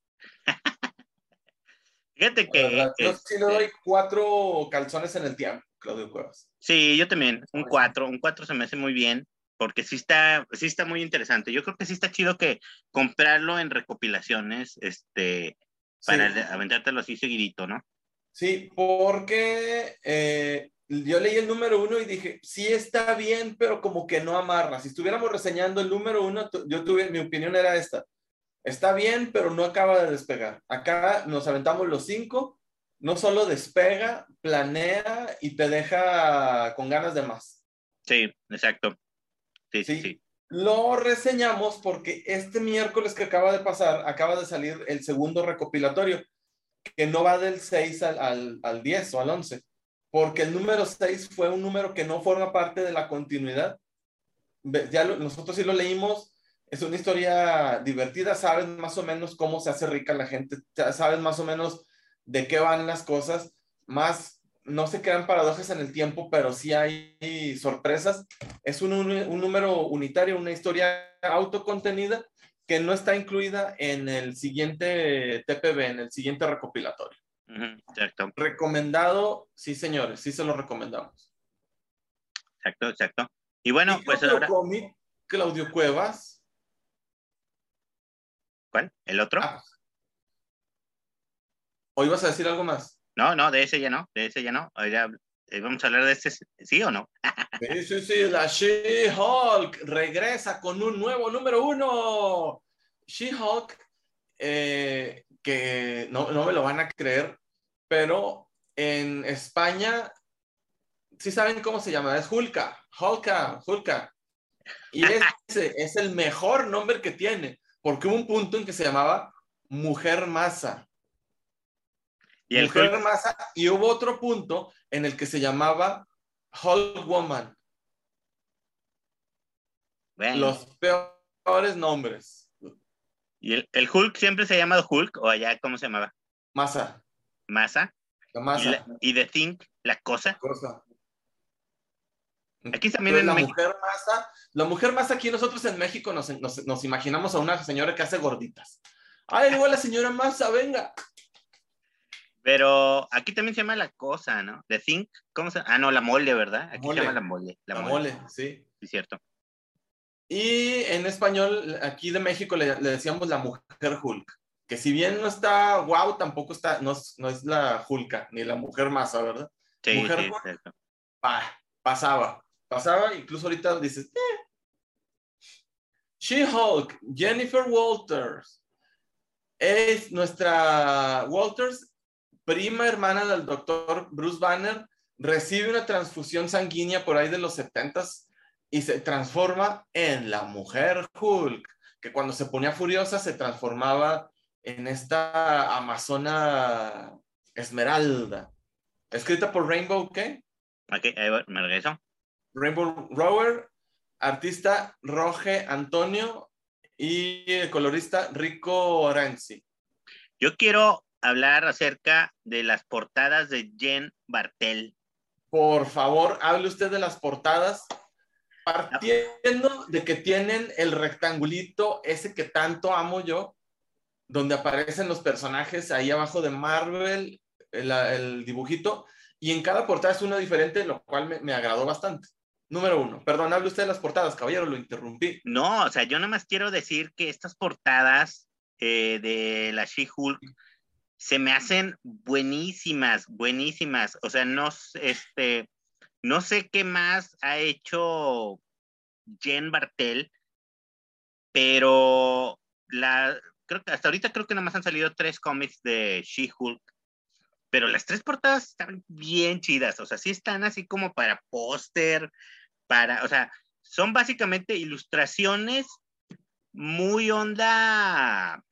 [SPEAKER 3] Fíjate
[SPEAKER 2] La
[SPEAKER 3] que,
[SPEAKER 2] verdad, yo sí le doy
[SPEAKER 3] este,
[SPEAKER 2] cuatro calzones en el tiempo, Claudio Cuevas.
[SPEAKER 3] sí, yo también, un cuatro, un cuatro se me hace muy bien, porque sí está, sí está muy interesante. Yo creo que sí está chido que comprarlo en recopilaciones, este, para
[SPEAKER 2] Sí,
[SPEAKER 3] aventártelo así seguidito, ¿no?
[SPEAKER 2] sí, porque eh, yo leí el número uno y dije, sí está bien, pero como que no amarra. Si estuviéramos reseñando el número uno, tu- yo tuve, mi opinión era esta. Está bien, pero no acaba de despegar. Acá nos aventamos los cinco, no solo despega, planea y te deja con ganas de más.
[SPEAKER 3] Sí, exacto. Sí, sí,
[SPEAKER 2] Sí,
[SPEAKER 3] sí.
[SPEAKER 2] lo reseñamos porque este miércoles que acaba de pasar, acaba de salir el segundo recopilatorio, que no va del seis al, al, al diez o al once, porque el número seis fue un número que no forma parte de la continuidad. Ya lo, nosotros sí lo leímos, es una historia divertida, sabes más o menos cómo se hace rica la gente, sabes más o menos de qué van las cosas, más no se crean paradojas en el tiempo, pero sí hay sorpresas. Es un, un, un número unitario, una historia autocontenida que no está incluida en el siguiente T P B, en el siguiente recopilatorio.
[SPEAKER 3] Uh-huh, exacto,
[SPEAKER 2] Recomendado, sí señores, sí se lo recomendamos.
[SPEAKER 3] exacto, exacto. Y bueno,
[SPEAKER 2] ¿Y qué
[SPEAKER 3] pues
[SPEAKER 2] otro
[SPEAKER 3] ahora,
[SPEAKER 2] cómic, Claudio Cuevas?
[SPEAKER 3] ¿cuál? ¿El otro?
[SPEAKER 2] Ah, ¿o ibas a decir algo más?
[SPEAKER 3] No, no, de ese ya no, de ese ya no. Ya, eh, vamos a hablar de este, ¿sí o no?
[SPEAKER 2] Sí, sí, sí, la She-Hulk regresa con un nuevo número uno. She-Hulk, eh, que no, no me lo van a creer, pero en España, sí saben cómo se llama, es Hulka, Hulka, Hulka. Y ese es el mejor nombre que tiene, porque hubo un punto en que se llamaba Mujer Masa.
[SPEAKER 3] Y el Hulk,
[SPEAKER 2] Mujer Masa, y hubo otro punto en el que se llamaba Hulk Woman.
[SPEAKER 3] bueno,
[SPEAKER 2] Los peores nombres.
[SPEAKER 3] y el, el Hulk siempre se ha llamado Hulk, o allá, ¿cómo se llamaba?
[SPEAKER 2] Masa,
[SPEAKER 3] Masa.
[SPEAKER 2] la
[SPEAKER 3] Y, la,
[SPEAKER 2] masa,
[SPEAKER 3] y The Thing, la
[SPEAKER 2] la
[SPEAKER 3] cosa.
[SPEAKER 2] cosa.
[SPEAKER 3] Aquí también
[SPEAKER 2] Entonces,
[SPEAKER 3] en
[SPEAKER 2] la
[SPEAKER 3] México.
[SPEAKER 2] mujer masa, la mujer masa aquí nosotros en México nos, nos, nos imaginamos a una señora que hace gorditas. Ay, igual la señora masa, venga.
[SPEAKER 3] Pero aquí también se llama la cosa, ¿no? The Thing, ¿cómo se llama? Ah, no, la mole, ¿verdad?
[SPEAKER 2] La
[SPEAKER 3] Aquí se llama la
[SPEAKER 2] mole,
[SPEAKER 3] mole, la
[SPEAKER 2] la
[SPEAKER 3] mole,
[SPEAKER 2] mole, sí.
[SPEAKER 3] sí, cierto.
[SPEAKER 2] Y en español, aquí de México le, le decíamos la mujer Hulk, que si bien no está guau, tampoco está, no, es- no es la Hulka, ni la mujer masa, ¿verdad?
[SPEAKER 3] Sí,
[SPEAKER 2] Mujer
[SPEAKER 3] sí,
[SPEAKER 2] Hulk,
[SPEAKER 3] cierto.
[SPEAKER 2] pa, pasaba, pasaba, incluso ahorita dices, eh. She-Hulk, Jennifer Walters, es nuestra Walters, prima hermana del doctor Bruce Banner, recibe una transfusión sanguínea por ahí de los setentas y se transforma en la mujer Hulk, que cuando se ponía furiosa se transformaba en esta amazona Esmeralda, escrita por Rainbow, ¿qué?
[SPEAKER 3] Ok, ahí va, me regreso.
[SPEAKER 2] Rainbow Rower, artista Roge Antonio y el colorista Rico Renzi.
[SPEAKER 3] Yo quiero hablar acerca de las portadas de Jen Bartel.
[SPEAKER 2] Por favor, hable usted de las portadas,
[SPEAKER 3] Ah,
[SPEAKER 2] partiendo de que tienen el rectangulito ese que tanto amo yo, donde aparecen los personajes ahí abajo de Marvel, el, el dibujito, y en cada portada es uno diferente, lo cual me, me agradó bastante. Número uno, perdón, hable usted de las portadas, caballero, lo interrumpí.
[SPEAKER 3] no, o sea, yo nada más quiero decir que estas portadas eh, de la She-Hulk se me hacen buenísimas, buenísimas. O sea, no, este, no sé qué más ha hecho Jen Bartel, pero la, creo que hasta ahorita creo que nada más han salido tres cómics de She-Hulk, pero las tres portadas están bien chidas, o sea, sí están así como para póster, para, o sea, son básicamente ilustraciones muy onda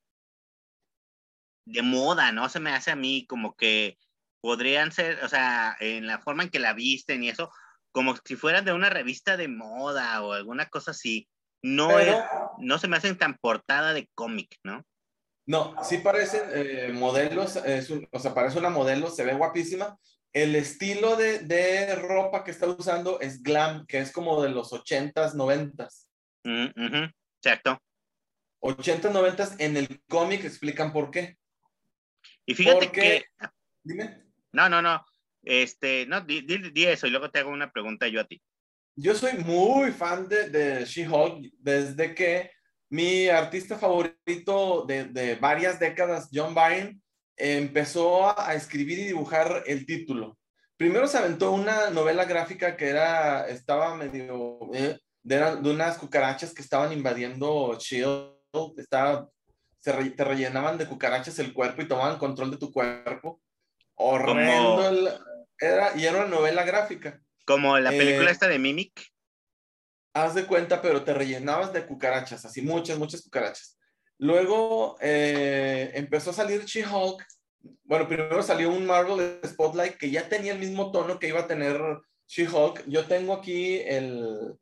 [SPEAKER 3] de moda, ¿no? Se me hace a mí como que podrían ser, o sea, en la forma en que la visten y eso, como si fueran de una revista de moda o alguna cosa así. No es,
[SPEAKER 2] Pero,
[SPEAKER 3] no se me hacen tan portada de cómic, ¿no?
[SPEAKER 2] no, sí parecen eh, modelos, es un- o sea, parece una modelo, se ve guapísima. El estilo de, de ropa que está usando es glam, que es como de los ochentas, noventas.
[SPEAKER 3] Mm, ujú, exacto.
[SPEAKER 2] Ochentas, noventas, en el cómic explican por qué.
[SPEAKER 3] Y fíjate
[SPEAKER 2] Porque,
[SPEAKER 3] que,
[SPEAKER 2] dime,
[SPEAKER 3] no, no, no, este, no, di, di- di eso y luego te hago una pregunta yo a ti.
[SPEAKER 2] yo soy muy fan de, de She-Hulk desde que mi artista favorito de, de varias décadas, John Byrne, empezó a, a escribir y dibujar el título. Primero se aventó una novela gráfica que era, estaba medio, eh, de, era- de unas cucarachas que estaban invadiendo Shield, estaba, se re- te rellenaban de cucarachas el cuerpo y tomaban control de tu cuerpo. Horrendo,
[SPEAKER 3] Como,
[SPEAKER 2] el- era, y era una novela gráfica.
[SPEAKER 3] como la película
[SPEAKER 2] Eh,
[SPEAKER 3] esta de Mimic.
[SPEAKER 2] Haz de cuenta, pero te rellenabas de cucarachas, así muchas, muchas cucarachas. Luego eh, empezó a salir She-Hulk. Bueno, primero salió un Marvel Spotlight que ya tenía el mismo tono que iba a tener She-Hulk. Yo tengo aquí el,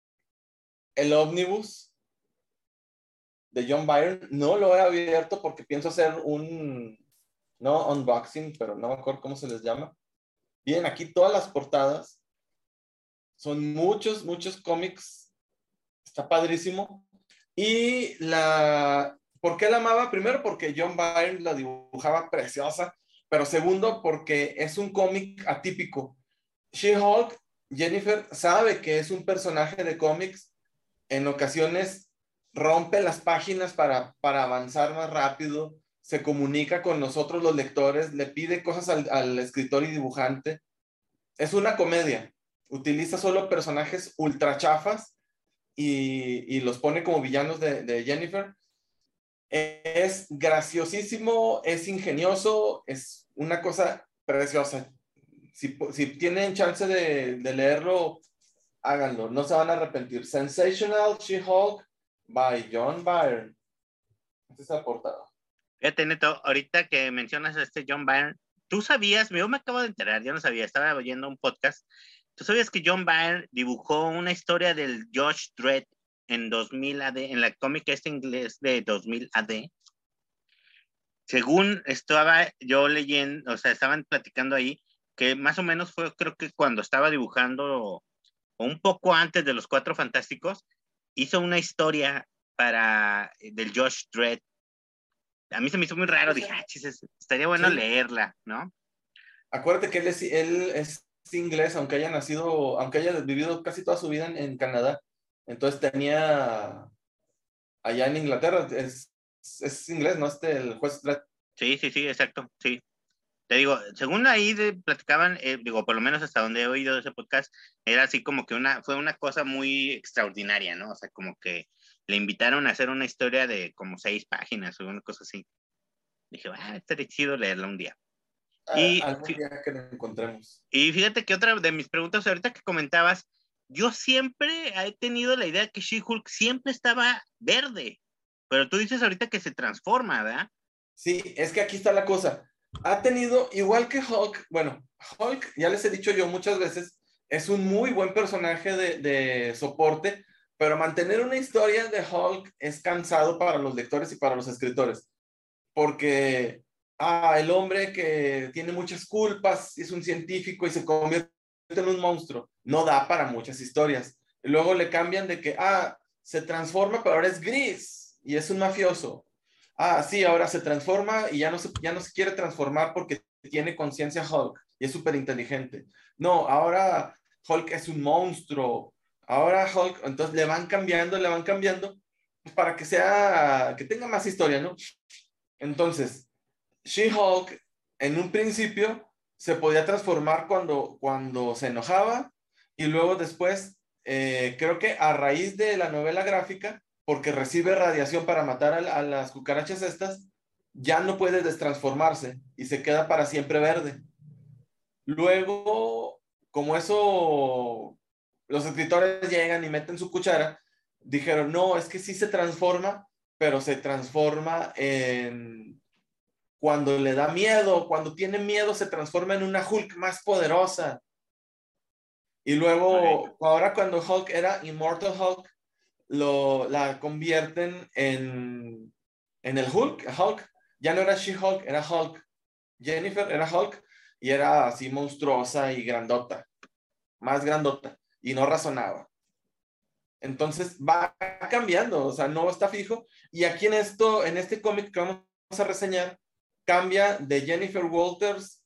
[SPEAKER 2] el Omnibus de John Byrne. No lo he abierto porque pienso hacer un, no unboxing, pero no me acuerdo cómo se les llama. Vienen aquí todas las portadas. Son muchos, muchos cómics. Está padrísimo. Y la, ¿por qué la amaba? Primero porque John Byrne la dibujaba preciosa, pero segundo porque es un cómic atípico. She-Hulk, Jennifer sabe que es un personaje de cómics, en ocasiones rompe las páginas para, para avanzar más rápido, se comunica con nosotros los lectores, le pide cosas al, al escritor y dibujante. Es una comedia, utiliza solo personajes ultra chafas y, y los pone como villanos de, de Jennifer. Es graciosísimo, es ingenioso, es una cosa preciosa. Si, si tienen chance de, de leerlo, háganlo, no se van a arrepentir. Sensational She-Hulk by John Byrne. Esta es la portada.
[SPEAKER 3] Fíjate, Neto, ahorita que mencionas a este John Byrne, tú sabías, yo me acabo de enterar, yo no sabía, estaba oyendo un podcast. ¿Tú sabías que John Byrne dibujó una historia del Josh Dredd en dos mil A D, en la cómica este inglés de dos mil A D? Según estaba yo leyendo, o sea, estaban platicando ahí, que más o menos fue, creo que cuando estaba dibujando, o un poco antes de los Cuatro Fantásticos, hizo una historia para, del Josh Dredd. A mí se me hizo muy raro, dije, ah, chis, estaría bueno
[SPEAKER 2] Sí.
[SPEAKER 3] leerla, ¿no?
[SPEAKER 2] Acuérdate que él es, él es inglés, aunque haya nacido, aunque haya vivido casi toda su vida en, en Canadá. Entonces tenía allá en Inglaterra, es, es inglés, ¿no? Este, el juez Dredd.
[SPEAKER 3] Sí, sí, sí, exacto, sí. Te digo, según ahí de, platicaban, eh, digo, por lo menos hasta donde he oído de ese podcast, era así como que una, fue una cosa muy extraordinaria, ¿no? O sea, como que le invitaron a hacer una historia de como seis páginas o una cosa así. Dije, ah, estaría chido leerla un día.
[SPEAKER 2] Ah,
[SPEAKER 3] Y,
[SPEAKER 2] algún día que lo encontremos.
[SPEAKER 3] y fíjate que otra de mis preguntas ahorita que comentabas, yo siempre he tenido la idea que She-Hulk siempre estaba verde, pero tú dices ahorita que se transforma, ¿verdad?
[SPEAKER 2] Sí, es que aquí está la cosa. Ha tenido, igual que Hulk, bueno, Hulk, ya les he dicho yo muchas veces, es un muy buen personaje de, de soporte, pero mantener una historia de Hulk es cansado para los lectores y para los escritores, porque ah, el hombre que tiene muchas culpas, es un científico y se convierte en un monstruo, no da para muchas historias. Y luego le cambian de que, ah, se transforma, pero ahora es gris y es un mafioso. Ah, sí, ahora se transforma y ya no se, ya no se quiere transformar porque tiene conciencia Hulk y es súper inteligente. No, ahora Hulk es un monstruo. Ahora Hulk, entonces le van cambiando, le van cambiando pues, para que sea, que tenga más historia, ¿no? Entonces, She-Hulk en un principio se podía transformar cuando, cuando se enojaba y luego después, eh, creo que a raíz de la novela gráfica, porque recibe radiación para matar a, a las cucarachas estas, ya no puede destransformarse y se queda para siempre verde. Luego, como eso, los escritores llegan y meten su cuchara, dijeron, no, es que sí se transforma, pero se transforma en cuando le da miedo, cuando tiene miedo se transforma en una Hulk más poderosa. Y luego,
[SPEAKER 3] Ok.
[SPEAKER 2] ahora cuando Hulk era Immortal Hulk, lo, la convierten en, en el Hulk, Hulk. Ya no era She-Hulk, era Hulk. Jennifer era Hulk y era así monstruosa y grandota, más grandota, y no razonaba. Entonces va cambiando, o sea, no está fijo. Y aquí en esto, en este cómic que vamos a reseñar, cambia de Jennifer Walters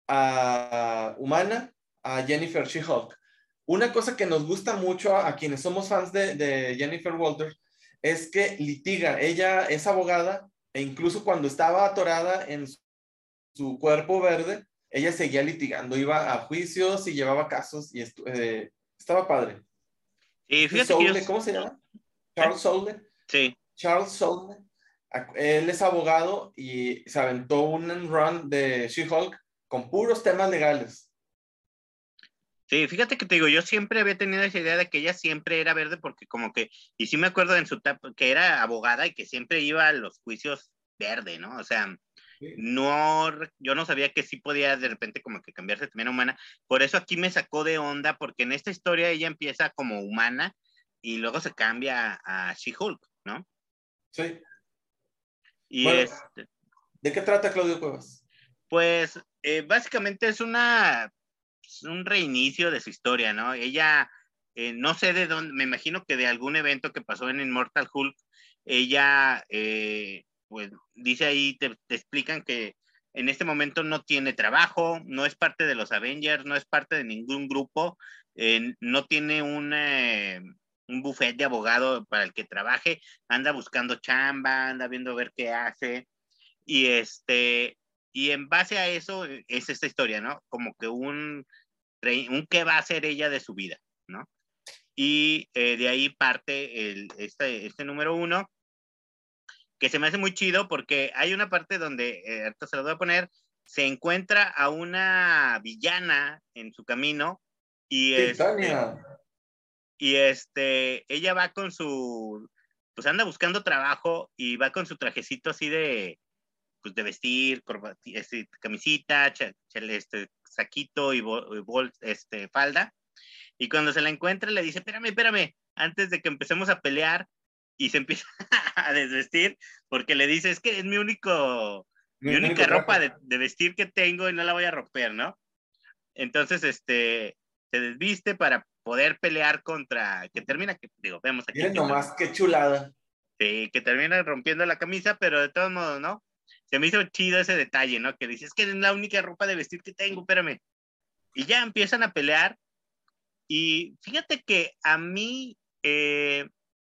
[SPEAKER 2] a humana a Jennifer She-Hulk. Una cosa que nos gusta mucho a, a quienes somos fans de, de Jennifer Walters es que litiga. Ella es abogada e incluso cuando estaba atorada en su, su cuerpo verde, ella seguía litigando, iba a juicios y llevaba casos y eh, estaba padre.
[SPEAKER 3] Y
[SPEAKER 2] Este
[SPEAKER 3] fíjate que yo,
[SPEAKER 2] Soule, ¿cómo se llama?
[SPEAKER 3] ¿eh?
[SPEAKER 2] Charles Soule.
[SPEAKER 3] Sí.
[SPEAKER 2] Charles Soule. Él es abogado y se aventó un run de She-Hulk con puros temas legales.
[SPEAKER 3] Sí, fíjate que te digo, yo siempre había tenido esa idea de que ella siempre era verde porque como que, y sí me acuerdo en su etapa que era abogada y que siempre iba a los juicios verde, ¿no? O sea,
[SPEAKER 2] Sí.
[SPEAKER 3] no, yo no sabía que sí podía de repente como que cambiarse también a humana. Por eso aquí me sacó de onda porque en esta historia ella empieza como humana y luego se cambia a, a She-Hulk, ¿no?
[SPEAKER 2] Sí.
[SPEAKER 3] Y
[SPEAKER 2] Bueno,
[SPEAKER 3] este,
[SPEAKER 2] ¿de qué trata Claudio Cuevas?
[SPEAKER 3] pues eh, básicamente es una un reinicio de su historia, ¿no? Ella, eh, no sé de dónde, me imagino que de algún evento que pasó en Immortal Hulk, ella, eh, pues dice ahí, te, te, explican que en este momento no tiene trabajo, no es parte de los Avengers, no es parte de ningún grupo, eh, no tiene un, eh, un buffet de abogado para el que trabaje, anda buscando chamba, anda viendo a ver qué hace, y este, y en base a eso es esta historia, ¿no? Como que un, un qué va a hacer ella de su vida, ¿no? Y eh, de ahí parte el, este, este número uno, que se me hace muy chido porque hay una parte donde, eh, ahorita se lo voy a poner, se encuentra a una villana en su camino y este,
[SPEAKER 2] Titania.
[SPEAKER 3] y este, ella va con su, pues anda buscando trabajo y va con su trajecito así de, pues de vestir, este, camisita, ch ch este, saquito y, bol, bol este, falda. Y cuando se la encuentra le dice, espérame, espérame, antes de que empecemos a pelear, y se empieza a desvestir, porque le dice, es que es mi único,
[SPEAKER 2] Mi
[SPEAKER 3] mi
[SPEAKER 2] único
[SPEAKER 3] única ropa
[SPEAKER 2] traje.
[SPEAKER 3] de, de vestir que tengo y no la voy a romper, ¿no? Entonces, este, se desviste para poder pelear contra, que termina, que digo, vemos aquí
[SPEAKER 2] Miren
[SPEAKER 3] que termina,
[SPEAKER 2] nomás qué chulada.
[SPEAKER 3] sí, que termina rompiendo la camisa, pero de todos modos, ¿no? Se me hizo chido ese detalle, ¿no? Que dice, es que es la única ropa de vestir que tengo, espérame. Y ya empiezan a pelear. Y fíjate que a mí, eh,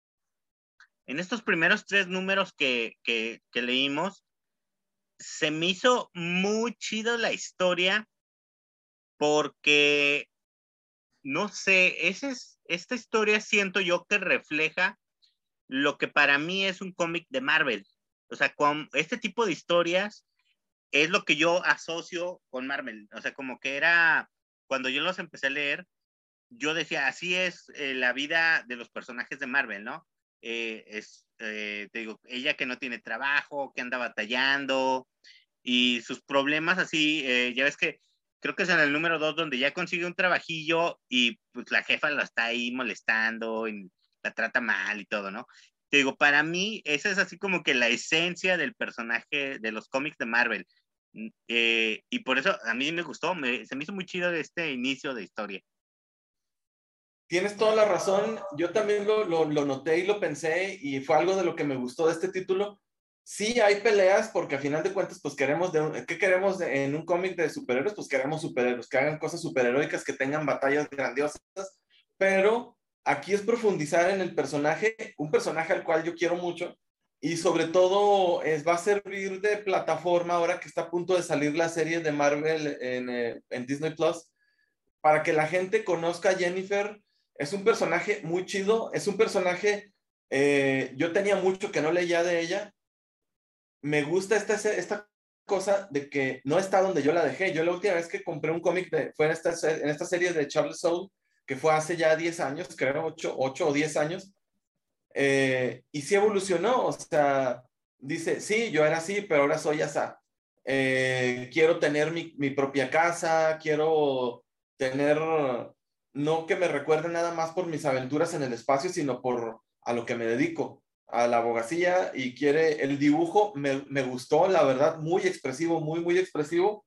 [SPEAKER 3] en estos primeros tres números que, que, que, leímos, se me hizo muy chido la historia porque, no sé, ese es, esta historia siento yo que refleja lo que para mí es un cómic de Marvel. O sea, con este tipo de historias es lo que yo asocio con Marvel. O sea, como que era, cuando yo los empecé a leer, yo decía, así es eh, la vida de los personajes de Marvel, ¿no? Eh, es, eh, te digo, ella que no tiene trabajo, que anda batallando y sus problemas así, eh, ya ves que creo que es en el número dos donde ya consigue un trabajillo y pues la jefa lo está ahí molestando y la trata mal y todo, ¿no? Te digo, para mí esa es así como que la esencia del personaje de los cómics de Marvel. Eh, y por eso a mí me gustó, me, se me hizo muy chido este inicio de historia.
[SPEAKER 2] Tienes toda la razón. Yo también lo, lo, lo noté y lo pensé y fue algo de lo que me gustó de este título. Sí hay peleas porque a final de cuentas, pues queremos, de un, ¿qué queremos de, en un cómic de superhéroes? Pues queremos superhéroes, que hagan cosas superheroicas, que tengan batallas grandiosas, pero aquí es profundizar en el personaje, un personaje al cual yo quiero mucho y sobre todo es, va a servir de plataforma ahora que está a punto de salir la serie de Marvel en, eh, en Disney Plus, para que la gente conozca a Jennifer. Es un personaje muy chido, es un personaje Eh, yo tenía mucho que no leía de ella. Me gusta esta, esta cosa de que no está donde yo la dejé. Yo la última vez que compré un cómic de, fue en esta, en esta serie de Charles Soule, que fue hace ya diez años, creo, ocho o diez años. Eh, y sí evolucionó, o sea, dice, sí, yo era así, pero ahora soy asá. Eh, quiero tener mi, mi propia casa, quiero tener, no que me recuerde nada más por mis aventuras en el espacio, sino por a lo que me dedico, a la abogacía, y quiere, el dibujo me, me gustó, la verdad, muy expresivo, muy, muy expresivo.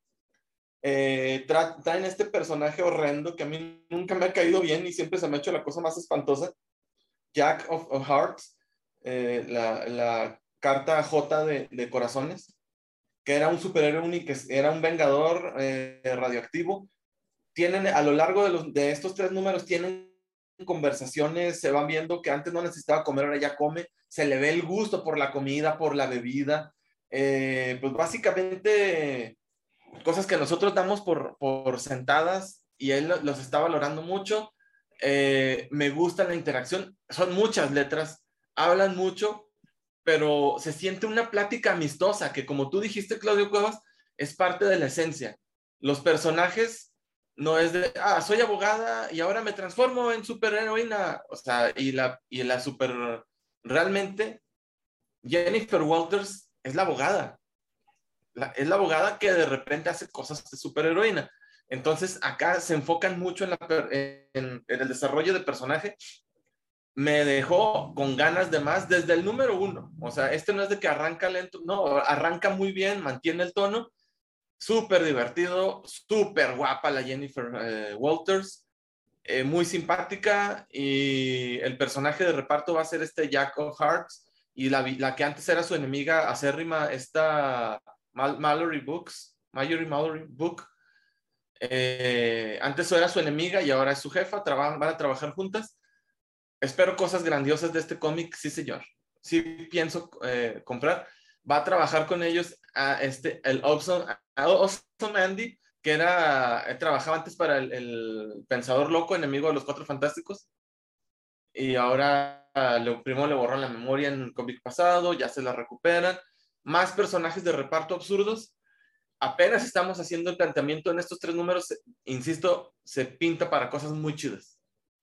[SPEAKER 2] Eh, tra traen este personaje horrendo que a mí nunca me ha caído bien y siempre se me ha hecho la cosa más espantosa. Jack of, of Hearts, eh, la, la carta J de, de corazones, que era un superhéroe único, era un vengador eh, radioactivo. Tienen a lo largo de, los, de estos tres números, tienen conversaciones, se van viendo que antes no necesitaba comer, ahora ya come, se le ve el gusto por la comida, por la bebida, eh, pues básicamente cosas que nosotros damos por, por sentadas y él los está valorando mucho. Eh, me gusta la interacción, son muchas letras, hablan mucho, pero se siente una plática amistosa que, como tú dijiste, Claudio Cuevas, es parte de la esencia. Los personajes no es de, ah, soy abogada y ahora me transformo en superheroína, o sea, y la, y la super, realmente Jennifer Walters es la abogada, la, es la abogada que de repente hace cosas de superheroína. Entonces acá se enfocan mucho en, la, en, en el desarrollo de personaje. Me dejó con ganas de más desde el número uno. O sea, este no es de que arranca lento, no, arranca muy bien, mantiene el tono, súper divertido, súper guapa la Jennifer eh, Walters, eh, muy simpática, y el personaje de reparto va a ser este Jack of Hearts, y la, la que antes era su enemiga acérrima, esta Mal Mallory Books, Mallory Mallory Book, eh, antes era su enemiga y ahora es su jefa, van a trabajar juntas. Espero cosas grandiosas de este cómic, sí señor. Sí pienso eh, comprar. Va a trabajar con ellos a este, el Awesome, awesome Andy, que era, eh, trabajaba antes para el, el Pensador Loco, enemigo de los Cuatro Fantásticos. Y ahora uh, lo, primero le borran la memoria en el cómic pasado, ya se la recuperan. Más personajes de reparto absurdos. Apenas estamos haciendo el planteamiento en estos tres números, insisto, se pinta para cosas muy chidas.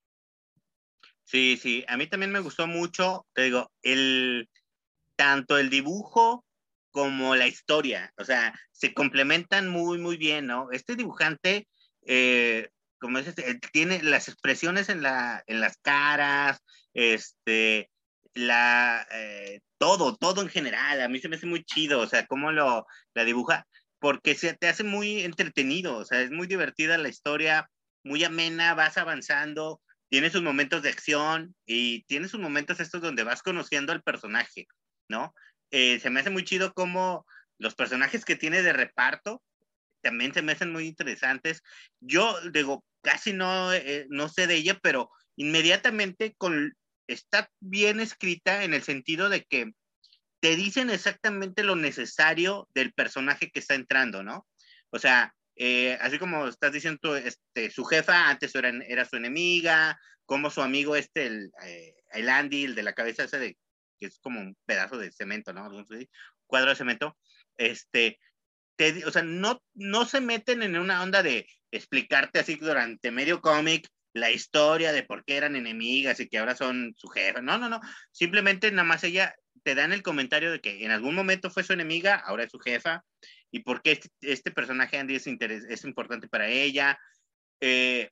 [SPEAKER 3] Sí, sí, a mí también me gustó mucho, te digo, el, tanto el dibujo como la historia, o sea, se complementan muy, muy bien, ¿no? Este dibujante, eh, como dices, tiene las expresiones en, la, en las caras, este, la, eh, todo, todo en general, a mí se me hace muy chido, o sea, cómo lo, la dibuja, porque se te hace muy entretenido, o sea, es muy divertida la historia, muy amena, vas avanzando, tiene sus momentos de acción y tiene sus momentos estos donde vas conociendo al personaje, ¿no? Eh, se me hace muy chido como los personajes que tiene de reparto también se me hacen muy interesantes. Yo digo, casi no, eh, no sé de ella, pero inmediatamente con, está bien escrita en el sentido de que te dicen exactamente lo necesario del personaje que está entrando, ¿no? O sea, eh, así como estás diciendo, este, su jefa antes era, era su enemiga, como su amigo este, el, eh, el Andy, el de la cabeza ese de, que es como un pedazo de cemento, ¿no? Un cuadro de cemento, este, te, o sea, no, no se meten en una onda de explicarte así durante medio cómic la historia de por qué eran enemigas y que ahora son su jefa. No, no, no. Simplemente nada más ella te dan el comentario de que en algún momento fue su enemiga, ahora es su jefa, y por qué este, este personaje Andy es, interes, es importante para ella. Eh,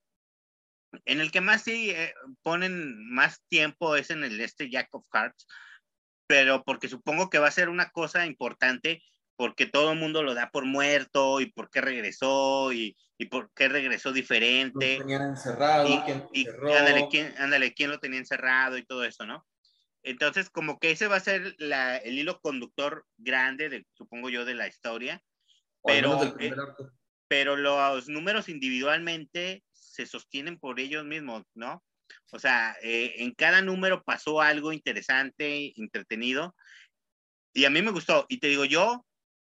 [SPEAKER 3] en el que más sí eh, ponen más tiempo es en el este Jack of Hearts, pero porque supongo que va a ser una cosa importante porque todo el mundo lo da por muerto y por qué regresó y, y por qué regresó
[SPEAKER 2] Lo
[SPEAKER 3] diferente
[SPEAKER 2] tenían encerrado,
[SPEAKER 3] y,
[SPEAKER 2] quién lo
[SPEAKER 3] y ándale,
[SPEAKER 2] encerró.
[SPEAKER 3] ¿quién, ándale, quién lo tenía encerrado y todo eso, ¿no? Entonces, como que ese va a ser la, el hilo conductor grande, de, supongo yo, de la historia,
[SPEAKER 2] O al menos del
[SPEAKER 3] pero,
[SPEAKER 2] primer
[SPEAKER 3] eh,
[SPEAKER 2] arco.
[SPEAKER 3] pero los números individualmente se sostienen por ellos mismos, ¿no? O sea, eh, en cada número pasó algo interesante, entretenido, y a mí me gustó. Y te digo, yo,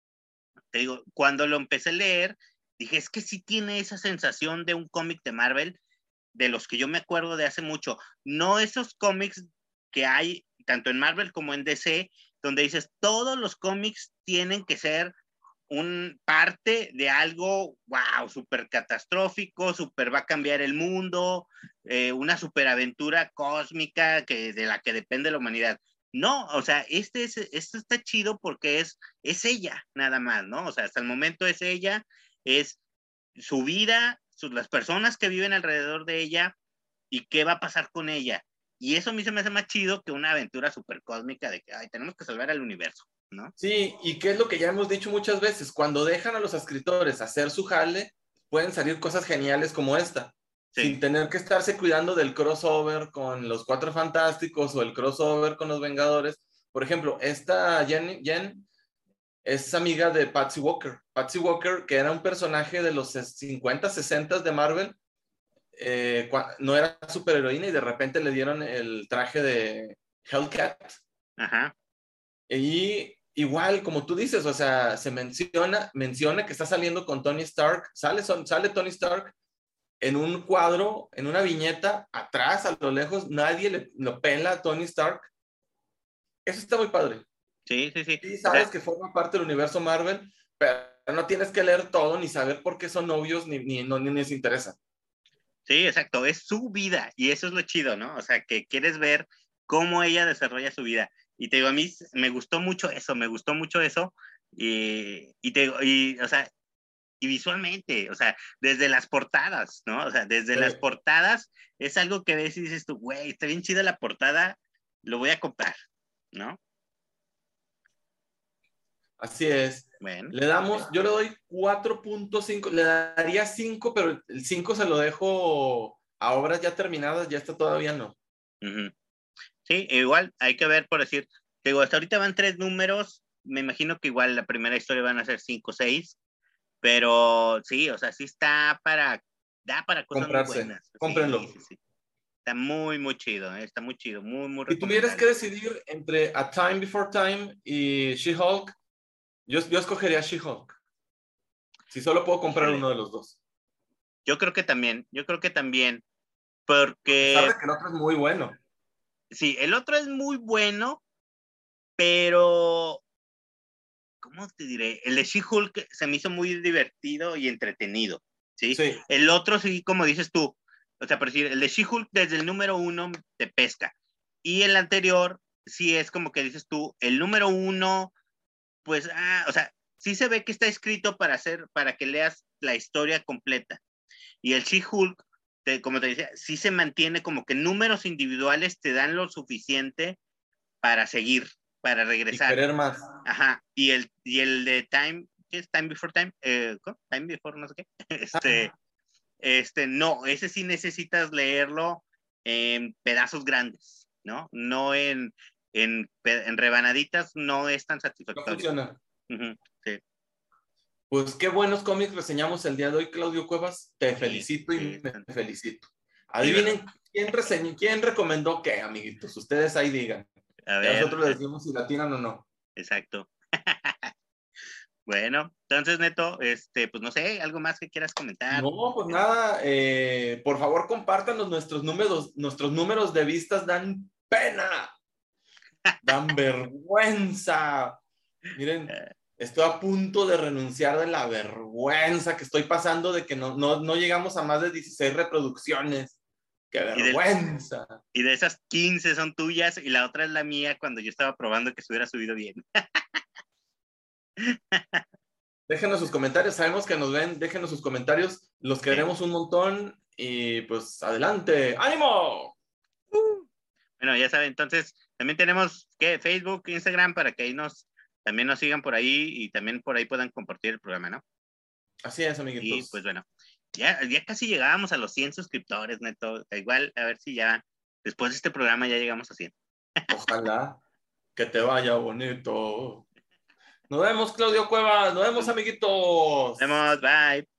[SPEAKER 3] te digo, cuando lo empecé a leer, dije, es que sí tiene esa sensación de un cómic de Marvel, de los que yo me acuerdo de hace mucho. No esos cómics que hay tanto en Marvel como en D C, donde dices, todos los cómics tienen que ser un parte de algo, wow, súper catastrófico, súper va a cambiar el mundo, eh, una superaventura cósmica que, de la que depende la humanidad. No, o sea, este, es, este está chido porque es, es ella, nada más, ¿no? O sea, hasta el momento es ella, es su vida, su, las personas que viven alrededor de ella y qué va a pasar con ella. Y eso a mí se me hace más chido que una aventura súper cósmica de que, ay, tenemos que salvar al universo, ¿no?
[SPEAKER 2] Sí, y qué es lo que ya hemos dicho muchas veces, cuando dejan a los escritores hacer su jale, pueden salir cosas geniales como esta,
[SPEAKER 3] Sí.
[SPEAKER 2] sin tener que estarse cuidando del crossover con los Cuatro Fantásticos o el crossover con los Vengadores. Por ejemplo, esta Jen, Jen es amiga de Patsy Walker. Patsy Walker, que era un personaje de los cincuenta, sesenta de Marvel, eh, no era superheroína y de repente le dieron el traje de Hellcat.
[SPEAKER 3] Ajá.
[SPEAKER 2] Y igual, como tú dices, o sea, se menciona, menciona que está saliendo con Tony Stark, sale, sale Tony Stark en un cuadro, en una viñeta, atrás, a lo lejos, nadie le, lo pela a Tony Stark. Eso está muy padre.
[SPEAKER 3] Sí, sí, sí.
[SPEAKER 2] Sí, sabes o sea, que forma parte del universo Marvel, pero no tienes que leer todo, ni saber por qué son novios, ni, ni, no, ni les interesa.
[SPEAKER 3] Sí, exacto, es su vida, y eso es lo chido, ¿no? O sea, que quieres ver cómo ella desarrolla su vida. Y te digo, a mí me gustó mucho eso, me gustó mucho eso, y, y te digo, y, o sea, y visualmente, o sea, desde las portadas, ¿no? O sea, desde sí. las portadas es algo que ves y dices tú, güey, está bien chida la portada, lo voy a comprar, ¿no?
[SPEAKER 2] Así es.
[SPEAKER 3] Bueno.
[SPEAKER 2] Le damos, yo le doy cuatro punto cinco, le daría cinco, pero el cinco se lo dejo a obras ya terminadas, ya está todavía no.
[SPEAKER 3] Uh-huh. Sí, igual hay que ver, por decir, digo, hasta ahorita van tres números, me imagino que igual la primera historia van a ser cinco o seis, pero sí, o sea, sí está para, da para cosas
[SPEAKER 2] comprarse,
[SPEAKER 3] muy buenas.
[SPEAKER 2] cómprenlo.
[SPEAKER 3] Sí, sí, sí. Está muy, muy chido, ¿eh? Está muy chido, muy, muy
[SPEAKER 2] Si tuvieras que decidir entre A Time Before Time y She-Hulk, yo, yo escogería She-Hulk. Si solo puedo comprar Híjole. uno de los dos.
[SPEAKER 3] Yo creo que también, yo creo que también, porque...
[SPEAKER 2] A pesar de que el otro es muy bueno.
[SPEAKER 3] Sí, el otro es muy bueno, pero... ¿Cómo te diré? El de She-Hulk se me hizo muy divertido y entretenido, ¿sí?
[SPEAKER 2] Sí.
[SPEAKER 3] El otro sí, como dices tú, o sea, por decir, el de She-Hulk desde el número uno te pesca. Y el anterior sí es como que dices tú, el número uno, pues, ah, o sea, sí se ve que está escrito para hacer, para que leas la historia completa. Y el She-Hulk, te, como te decía, sí se mantiene como que números individuales te dan lo suficiente para seguir, para regresar.
[SPEAKER 2] Y querer más.
[SPEAKER 3] Ajá, y el, y el de Time, ¿qué es? Time Before Time, eh, Time Before no sé qué, este, este, no, ese sí necesitas leerlo en pedazos grandes, ¿no? No en, en, en rebanaditas, no es tan satisfactorio.
[SPEAKER 2] No funciona.
[SPEAKER 3] Uh-huh, sí.
[SPEAKER 2] Pues qué buenos cómics reseñamos el día de hoy, Claudio Cuevas. Te sí, felicito y sí, me están... felicito. Adivinen sí, quién reseñó, quién recomendó qué, amiguitos. Ustedes ahí digan.
[SPEAKER 3] A ver,
[SPEAKER 2] nosotros les decimos si la tiran o no.
[SPEAKER 3] Exacto. Bueno, entonces, Neto, este, pues no sé, ¿algo más que quieras comentar?
[SPEAKER 2] No, pues nada, eh, por favor compártanos nuestros números, nuestros números de vistas dan pena, dan vergüenza. Miren, estoy a punto de renunciar de la vergüenza que estoy pasando de que no, no, no llegamos a más de dieciséis reproducciones. ¡Qué vergüenza!
[SPEAKER 3] Y de, y de esas quince son tuyas y la otra es la mía cuando yo estaba probando que se hubiera subido bien.
[SPEAKER 2] Déjenos sus comentarios, sabemos que nos ven, déjenos sus comentarios, los queremos un montón y pues adelante, ¡ánimo!
[SPEAKER 3] Uh. Bueno, ya saben, entonces también tenemos ¿qué? Facebook, Instagram, para que ahí nos, también nos sigan por ahí y también por ahí puedan compartir el programa, ¿no?
[SPEAKER 2] Así es, amiguitos.
[SPEAKER 3] Y pues bueno, ya, ya casi llegábamos a los cien suscriptores, Neto, igual a ver si ya, después de este programa ya llegamos a cien.
[SPEAKER 2] Ojalá que te vaya bonito. Nos vemos, Claudio Cuevas. Nos vemos, amiguitos.
[SPEAKER 3] Nos vemos, bye.